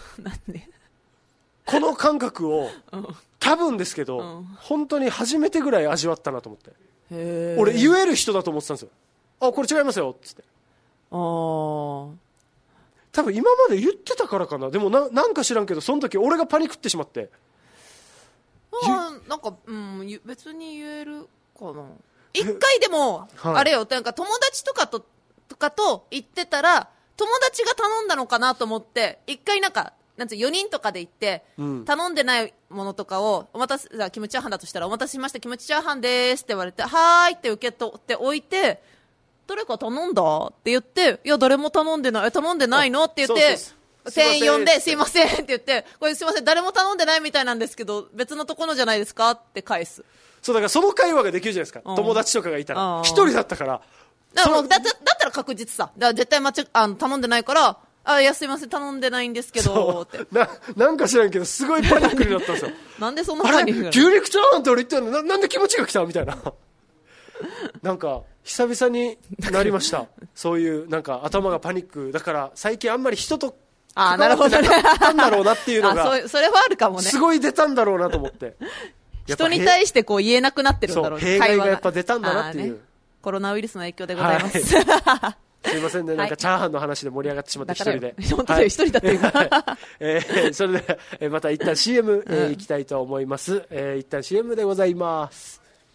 の感覚を、多分ですけど、本当に初めてぐらい味わったなと思って、俺言える人だと思ってたんですよ。これ違いますよっつって。多分今まで言ってたからかな。でもなんか知らんけど、その時俺がパニクってしまって、 なんか、別に言えるかな。一回でも、あれよ、なんか友達とかと言ってたら、友達が頼んだのかなと思って、一回なんか4人とかで行って、頼んでないものとかを、キムチチャーハンだとしたら、お待たせしました、キムチチャーハンでーすって言われて、はーいって受け取っておいて、誰か頼んだって言って、いや、誰も頼んでないのって言って、店員呼んで、すいませんって言って、これすいません、誰も頼んでないみたいなんですけど、別のところじゃないですかって返す。 そう、だからその会話ができるじゃないですか。友達とかがいたら。一人だったから。 だったら確実さ。だから絶対頼んでないから、いや、すいません、頼んでないんですけど、って。 なんか知らんけど、すごいパニックになったんですよ。 なんでそんなパニックなの？ 牛肉チャーハンって俺言ったのに、なんで気持ちが来たみたいな。なんか、久々になりました。そういう、なんか頭がパニック。だから、最近あんまり人と、 なるほどね。 なんだろうなっていうのが、 それはあるかもね。 すごい出たんだろうなと思って。 人に対してこう言えなくなってるんだろうね。 弊害がやっぱ出たんだなっていう。 コロナウイルスの影響でございます。 すいませんね、なんかチャーハンの話で盛り上がってしまって一人で。 本当に一人だって今。 それでまた一旦 CM 行きたいと思います。一旦 CM でございます。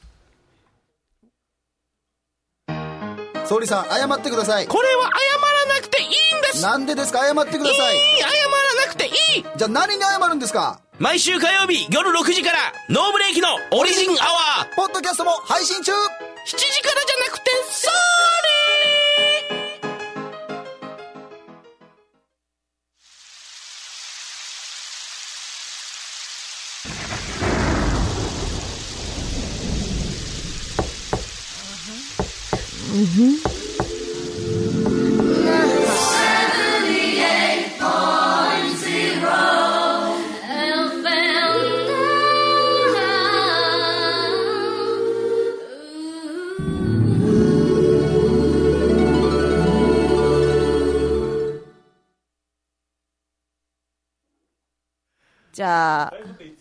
総理さん、謝ってください。 これは謝らなくていいんです。 なんでですか？謝ってください。 謝らなくていい。 じゃあ何に謝るんですか？ 毎週火曜日夜6時からノーブレーキのオリジンアワーポッドキャストも配信中。7 時からじゃなくてソーリー。 じゃあ、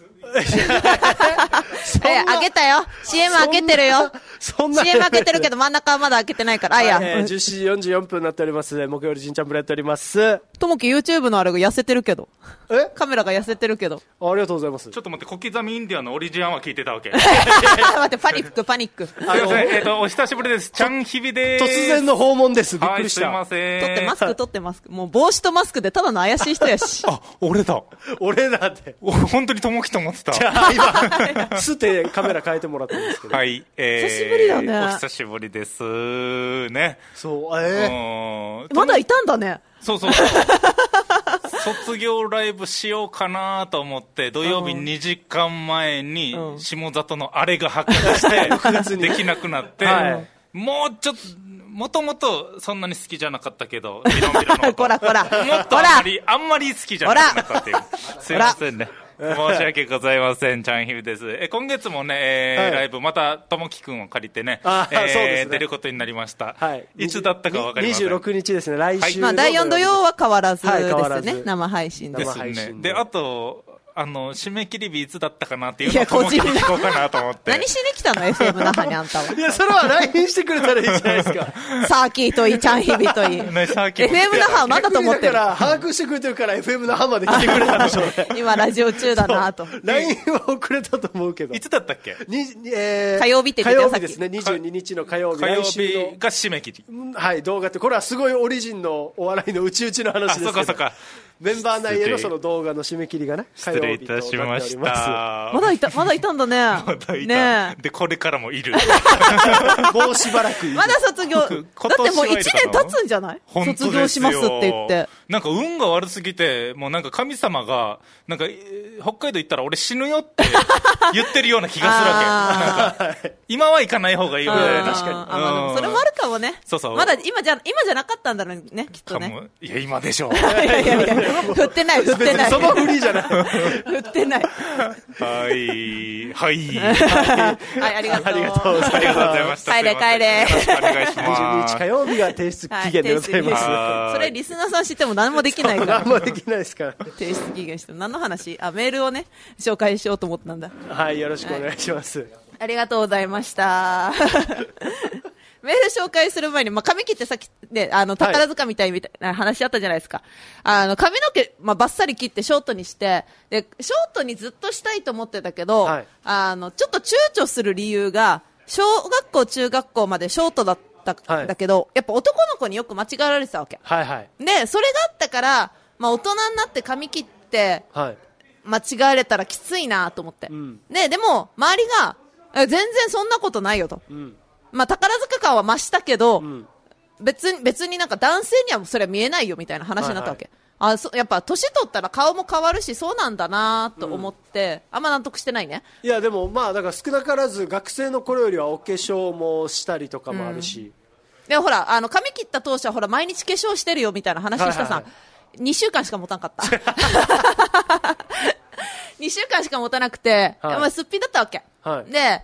開けたよ。CM 開けてるよ。CM 開けてるけど真ん中はまだ開けてないから。 17時44分になっております。木曜日じんちゃんぶらやっております。 ともき YouTube のあれが痩せてるけど。カメラが痩せてるけど。 ありがとうございます。 ちょっと待って、小刻みインディアンのオリジンアワー聞いてたわけ。 待って、パニック。 すいません、お久しぶりです。ちゃんひびでーす。 突然の訪問です。びっくりした。 はい、すいません。 取ってマスク。もう帽子とマスクでただの怪しい人やし。 俺だって。 本当にともきと思ってた。 じゃあ今、スってカメラ変えてもらったんですけど。 はい。 久しぶりだね。 お久しぶりですね。 そう、 まだいたんだね。 そう卒業ライブしようかなと思って土曜日2時間前に下里のあれが発覚してできなくなって、もうちょっともともとそんなに好きじゃなかったけどビロンビロンのこらこらもっとあんまり好きじゃなかったっていうすいませんね、申し訳ございません。ちゃんひびです。今月もね、ライブまたともきくんを借りてね、出ることになりました。いつだったか分かりません。 26日ですね、来週。 第4土曜は変わらずですね、生配信ですね。で、あと、締め切り日いつだったかなっていうのをともきに聞こうかなと思って。 何しに来たの FM 那覇にあんたは。 いや、それは LINE してくれたらいいじゃないですか。 サーキーといい、ちゃんひびといい。FM 那覇はまだと思ってる。 だから把握してくれてるから FM 那覇まで来てくれたんでしょうね。 今ラジオ中だなと。 LINE は遅れたと思うけど。 いつだったっけ？ 火曜日って言ってた。 火曜日ですね、22日の火曜日。 火曜日が締め切り。 はい、動画って、これはすごいオリジンのお笑いのうちの話ですけど。 そうかそうか。 メンバー内へのその動画の締め切りがね、 失礼いたしました。 まだいたんだね。 まだいた。で、これからもいる。 もうしばらくいる。 まだ卒業。だってもう1年経つんじゃない？卒業しますって言って。 なんか運が悪すぎて、もうなんか神様が、なんか、北海道行ったら俺死ぬよって言ってるような気がするわけ。なんか今は行かない方がいいよね。 確かに。 それもあるかもね。 そうそう。 まだ今じゃなかったんだろうね、きっとね。 いや、今でしょ。 いや、振ってない。 そのフリーじゃない。 振ってない。 はい。はい。 はい、ありがとう。 ありがとうございました。 帰れ。 よろしくお願いします。 22日火曜日が提出期限でございます。 それリスナーさん知っても何もできないから。 何もできないですから。 提出期限して何の話？メールをね、紹介しようと思ったんだ。 はい、よろしくお願いします。 ありがとうございました。メール紹介する前に、髪切ってさっきね、宝塚みたいな話あったじゃないですか。髪の毛、バッサリ切ってショートにして、で、ショートにずっとしたいと思ってたけど、ちょっと躊躇する理由が、小学校、中学校までショートだったんだけど、やっぱ男の子によく間違えられてたわけ。で、それがあったから、大人になって髪切って、間違えれたらきついなと思って。でも、周りが、全然そんなことないよと。宝塚感は増したけど、別になんか男性にはそれは見えないよみたいな話になったわけ。やっぱ年取ったら顔も変わるし、そうなんだなと思って、あんま納得してないね。 いや、でもだから少なからず学生の頃よりはお化粧もしたりとかもあるし。 で、ほら、髪切った当初はほら、毎日化粧してるよみたいな話したさ、2週間しか持たなかった。2週間しか持たなくて、すっぴんだったわけ。で、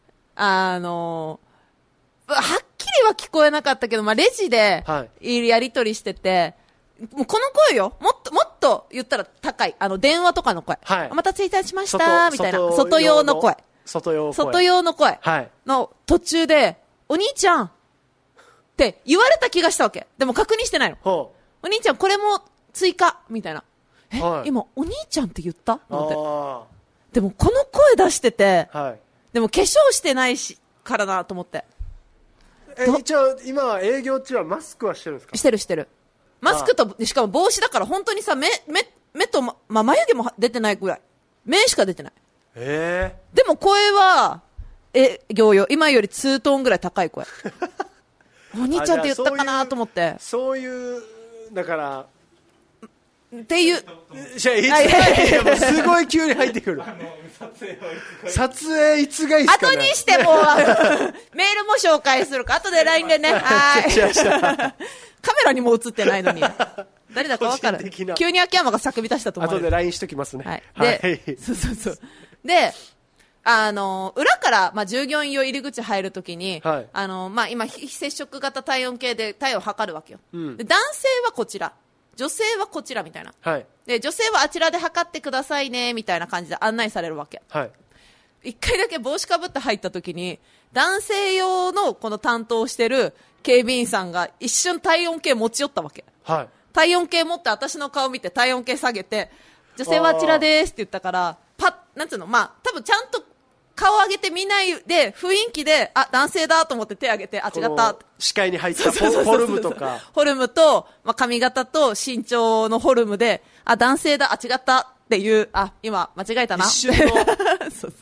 はっきりは聞こえなかったけど、レジで、やり取りしてて、もうこの声よ。もっと言ったら高い。電話とかの声。お待たせいたしました、みたいな。外用の声。外用の声。の途中で、お兄ちゃんって言われた気がしたわけ。でも確認してないの。お兄ちゃんこれも追加みたいな。今、お兄ちゃんって言った思って。でもこの声出してて、でも化粧してないし、からなと思って。 一応今は営業中はマスクはしてるんですか？ してる。マスクと、しかも帽子だから本当にさ、目と、眉毛も出てないぐらい。目しか出てない。でも声は、営業よ。今より2トーンぐらい高い声。お兄ちゃんって言ったかなと思って。 そういう、だから、 っていう。 すごい急に入ってくる。撮影いつがいいですかね。 後にしても、メールも紹介するか。後で LINE でね。カメラにも映ってないのに。誰だか分かる。急に秋山が叫び出したと思う。 後で LINE しときますね。 そう。で、裏から、従業員用入り口入るときに、今、非接触型体温計で体温を測るわけよ。で、男性はこちら。女性はこちらみたいな。で、女性はあちらで測ってくださいね、みたいな感じで案内されるわけ。一回だけ帽子かぶって入った時に、男性用のこの担当してる警備員さんが一瞬体温計持ち寄ったわけ。体温計持って私の顔見て体温計下げて、女性はあちらですって言ったから、なんつうの、多分ちゃんと顔上げて見ないで、雰囲気で、男性だと思って手上げて、違った。 視界に入ったフォルムとか。 フォルムと、髪型と身長のフォルムで、男性だ、違ったっていう、今、間違えたな。 一瞬の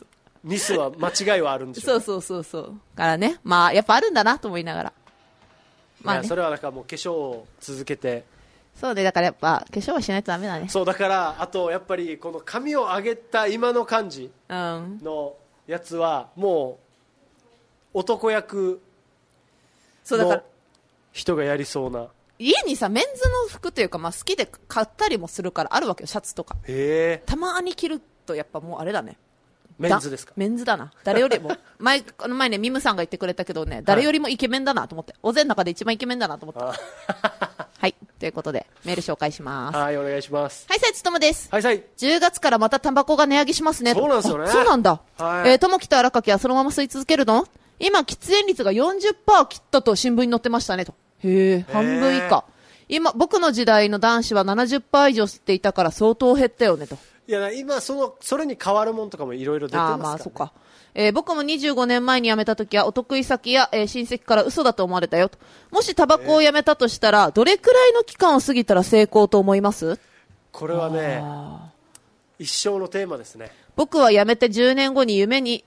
ミスは間違いはあるんでしょう、ね、 そうからね、まあやっぱあるんだなと思いながら、 まあね、いやそれはだからもう化粧を続けて、 そうで、だからやっぱ化粧はしないとダメだね。 そうだから、あとやっぱりこの髪を上げた今の感じのやつはもう男役の人がやりそうな。 家にさ、メンズの服というか、まあ、好きで買ったりもするからあるわけよ、シャツとか。たまに着るとやっぱもうあれだね。 メンズですか？ メンズだな。誰よりも。この前ね、ミムさんが言ってくれたけどね、誰よりもイケメンだなと思って。おぜんの中で一番イケメンだなと思って。はい。ということで、メール紹介します。 はい、お願いします。 はい、さいつともです。 はい、 10月からまたタバコが値上げしますね。 そうなんですよね。 そうなんだ。 はい。 ともきと荒垣はそのまま吸い続けるの？今、喫煙率が 40% 切ったと新聞に載ってましたねと。半分以下。今、僕の時代の男子は 70% 以上吸っていたから相当減ったよねと。 いや、今、それに変わるもんとかもいろいろ出てますから、ね。 まあ、そっか。僕も25年前に辞めた時はお得意先や、親戚から嘘だと思われたよと。もしタバコをやめたとしたら、どれくらいの期間を過ぎたら成功と思います？ これはね、一生のテーマですね。 僕は辞めて10年後に夢に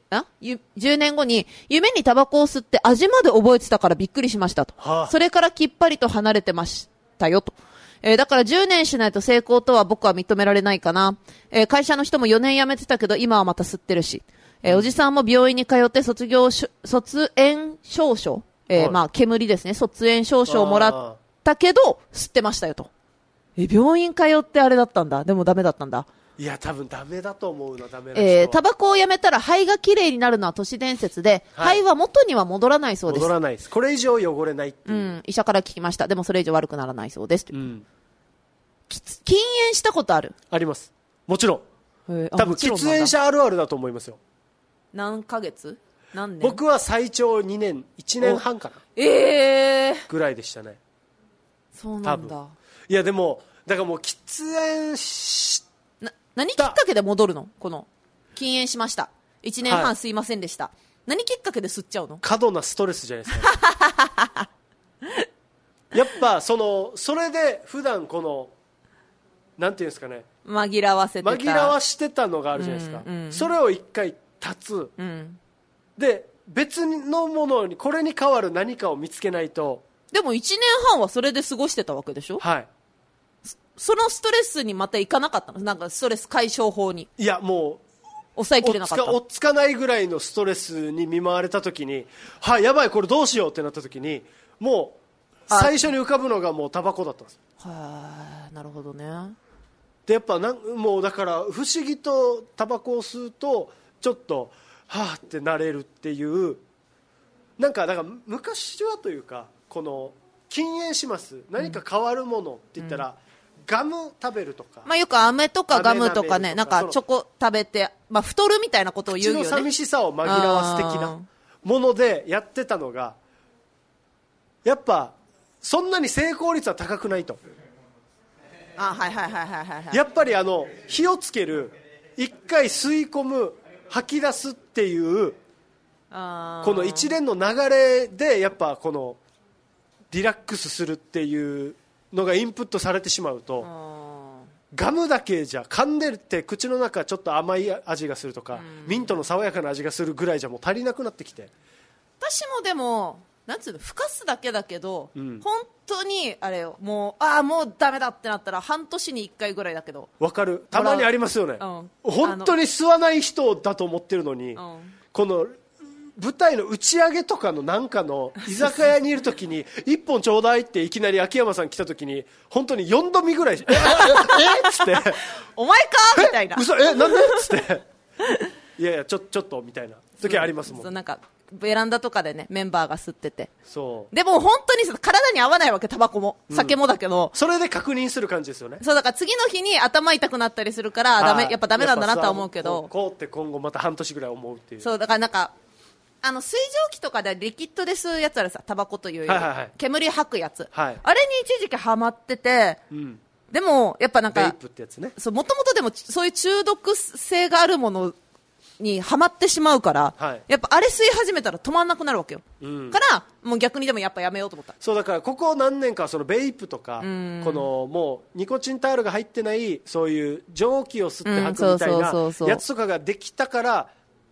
タバコを吸って味まで覚えてたからびっくりしましたと。それからきっぱりと離れてましたよと。だから10年しないと成功とは僕は認められないかな。会社の人も4年辞めてたけど今はまた吸ってるし。おじさんも病院に通って卒園証書、まあ煙ですね。卒園証書をもらったけど吸ってましたよと。病院通ってあれだったんだ。でもダメだったんだ。 いや、多分ダメだと思うな、ダメな人は。 タバコをやめたら肺がきれいになるのは都市伝説で、肺は元には戻らないそうです。 戻らないです。これ以上汚れないっていう。 医者から聞きました。でもそれ以上悪くならないそうです。禁煙したことある？ あります。もちろん。多分喫煙者あるあるだと思いますよ。 何ヶ月？何年？ 僕は最長2年、1年半かな。ぐらいでしたね。 そうなんだ。 いや、でも、だからもう喫煙何きっかけで戻るの？この禁煙しました、1年半吸いませんでした、何きっかけで吸っちゃうの？ 過度なストレスじゃないですか。やっぱそれで普段このなんていうんですかね、 紛らわしてたのがあるじゃないですか、それを一回断つ、で別のものにこれに代わる何かを見つけないと。 でも1年半はそれで過ごしてたわけでしょ？ はい。 そのストレスにまた行かなかったの？なんかストレス解消法に。 いや、もう抑えきれなかった。 追っつかないぐらいのストレスに見舞われた時に、やばい、これどうしようってなった時に、もう最初に浮かぶのがもうタバコだったんです。 なるほどね。 でやっぱもうだから不思議とタバコを吸うとちょっとってなれるっていう、なんかだから昔はというか、この禁煙します何か変わるものって言ったら、ガム食べるとか、 まあ、よく飴とかガムとかね、なんかチョコ食べて、まあ、太るみたいなことを言うよね。 口の寂しさを紛らわす的なものでやってたのが、やっぱそんなに成功率は高くないと。やっぱり火をつける、一回吸い込む、吐き出すっていうこの一連の流れで、やっぱこのリラックスするっていうのがインプットされてしまうと、ガムだけじゃ、噛んでるって口の中ちょっと甘い味がするとか、ミントの爽やかな味がするぐらいじゃもう足りなくなってきて。 私もでもなんつうの、ふかすだけだけど、本当にあれよ、もうダメだってなったら半年に1回ぐらいだけど。 わかる、たまにありますよね、本当に吸わない人だと思ってるのに、この舞台の打ち上げとかのなんかの居酒屋にいるときに1本ちょうだいっていきなり秋山さん来たときに、本当に4度見ぐらいっつってお前かみたいな、 嘘なんでっつっていやいやちょっとみたいな時ありますもん。 なんかベランダとかでね、メンバーが吸ってて、 そうでも本当に体に合わないわけ、タバコも酒もだけど、 それで確認する感じですよね。 そうだから次の日に頭痛くなったりするからやっぱダメなんだなとは思うけど、 こうって今後また半年ぐらい思うっていう。 そうだからなんか水蒸気とかでリキッドで吸うやつあるさ、タバコというより、煙吐くやつ、あれに一時期ハマってて、でもやっぱなんかベイプってやつね、 もともとでもそういう中毒性があるものにハマってしまうから、やっぱあれ吸い始めたら止まんなくなるわけよ、からもう逆にでもやっぱやめようと思った。 そうだからここ何年かはそのベイプとか、このもうニコチンタールが入ってないそういう蒸気を吸って吐くみたいなやつとかができたから、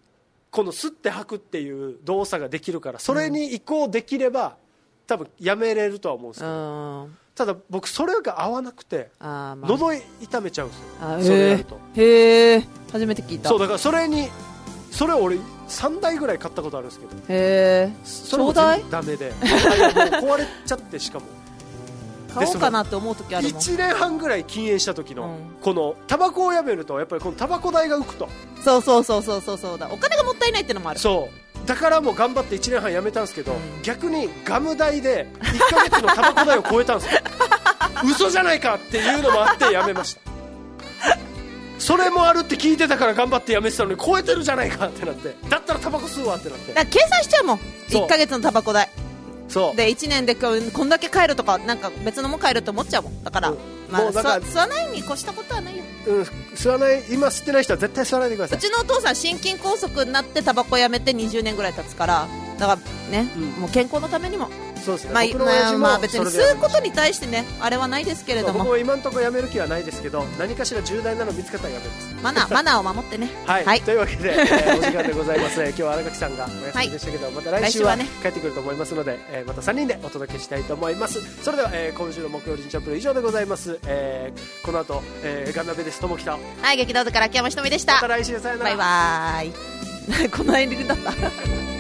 この吸って吐くっていう動作ができるから、それに移行できれば多分やめれるとは思うんですけど、ただ僕それが合わなくて喉痛めちゃうんですよ、それやると。 へえ、初めて聞いた。 そうだからそれ俺3台ぐらい買ったことあるんですけど、 へえ、 それも全部ダメでもう壊れちゃって、しかも買おうかなって思う時あるもん。 1年半ぐらい禁煙した時の、このタバコをやめるとやっぱりこのタバコ代が浮くと。 そうだ、お金がもったいないってのもある。 そうだからもう頑張って1年半やめたんですけど、逆にガム代で1ヶ月のタバコ代を超えたんですよ嘘じゃないかっていうのもあってやめましたそれもあるって聞いてたから頑張ってやめてたのに超えてるじゃないかってなって、だったらタバコ吸うわってなって、 だから計算しちゃうもん、1ヶ月のタバコ代。 そうで1年でこんだけ買えるとか、なんか別のも買えると思っちゃうもん。だから、吸わないに越したことはないよ。 吸わない、今吸ってない人は絶対吸わないでください。 うちのお父さん心筋梗塞になってタバコやめて20年ぐらい経つから、だからね、もう健康のためにも。 そうですね、僕の親父も別に吸うことに対してね、あれはないですけれども、 僕も今のところやめる気はないですけど、何かしら重大なの見つかったらやめます。 マナーを守ってねはい、というわけで、お時間でございます今日は荒垣さんがお休みでしたけど、また来週は帰ってくると思いますので、また3人でお届けしたいと思います。それでは、今週の木曜日チャンプル以上でございます。この後、ガンナベです。ともきと、 はい、激動図から秋山ひとみでした。 また来週、さよなら。 バイバーイこのエンディングだった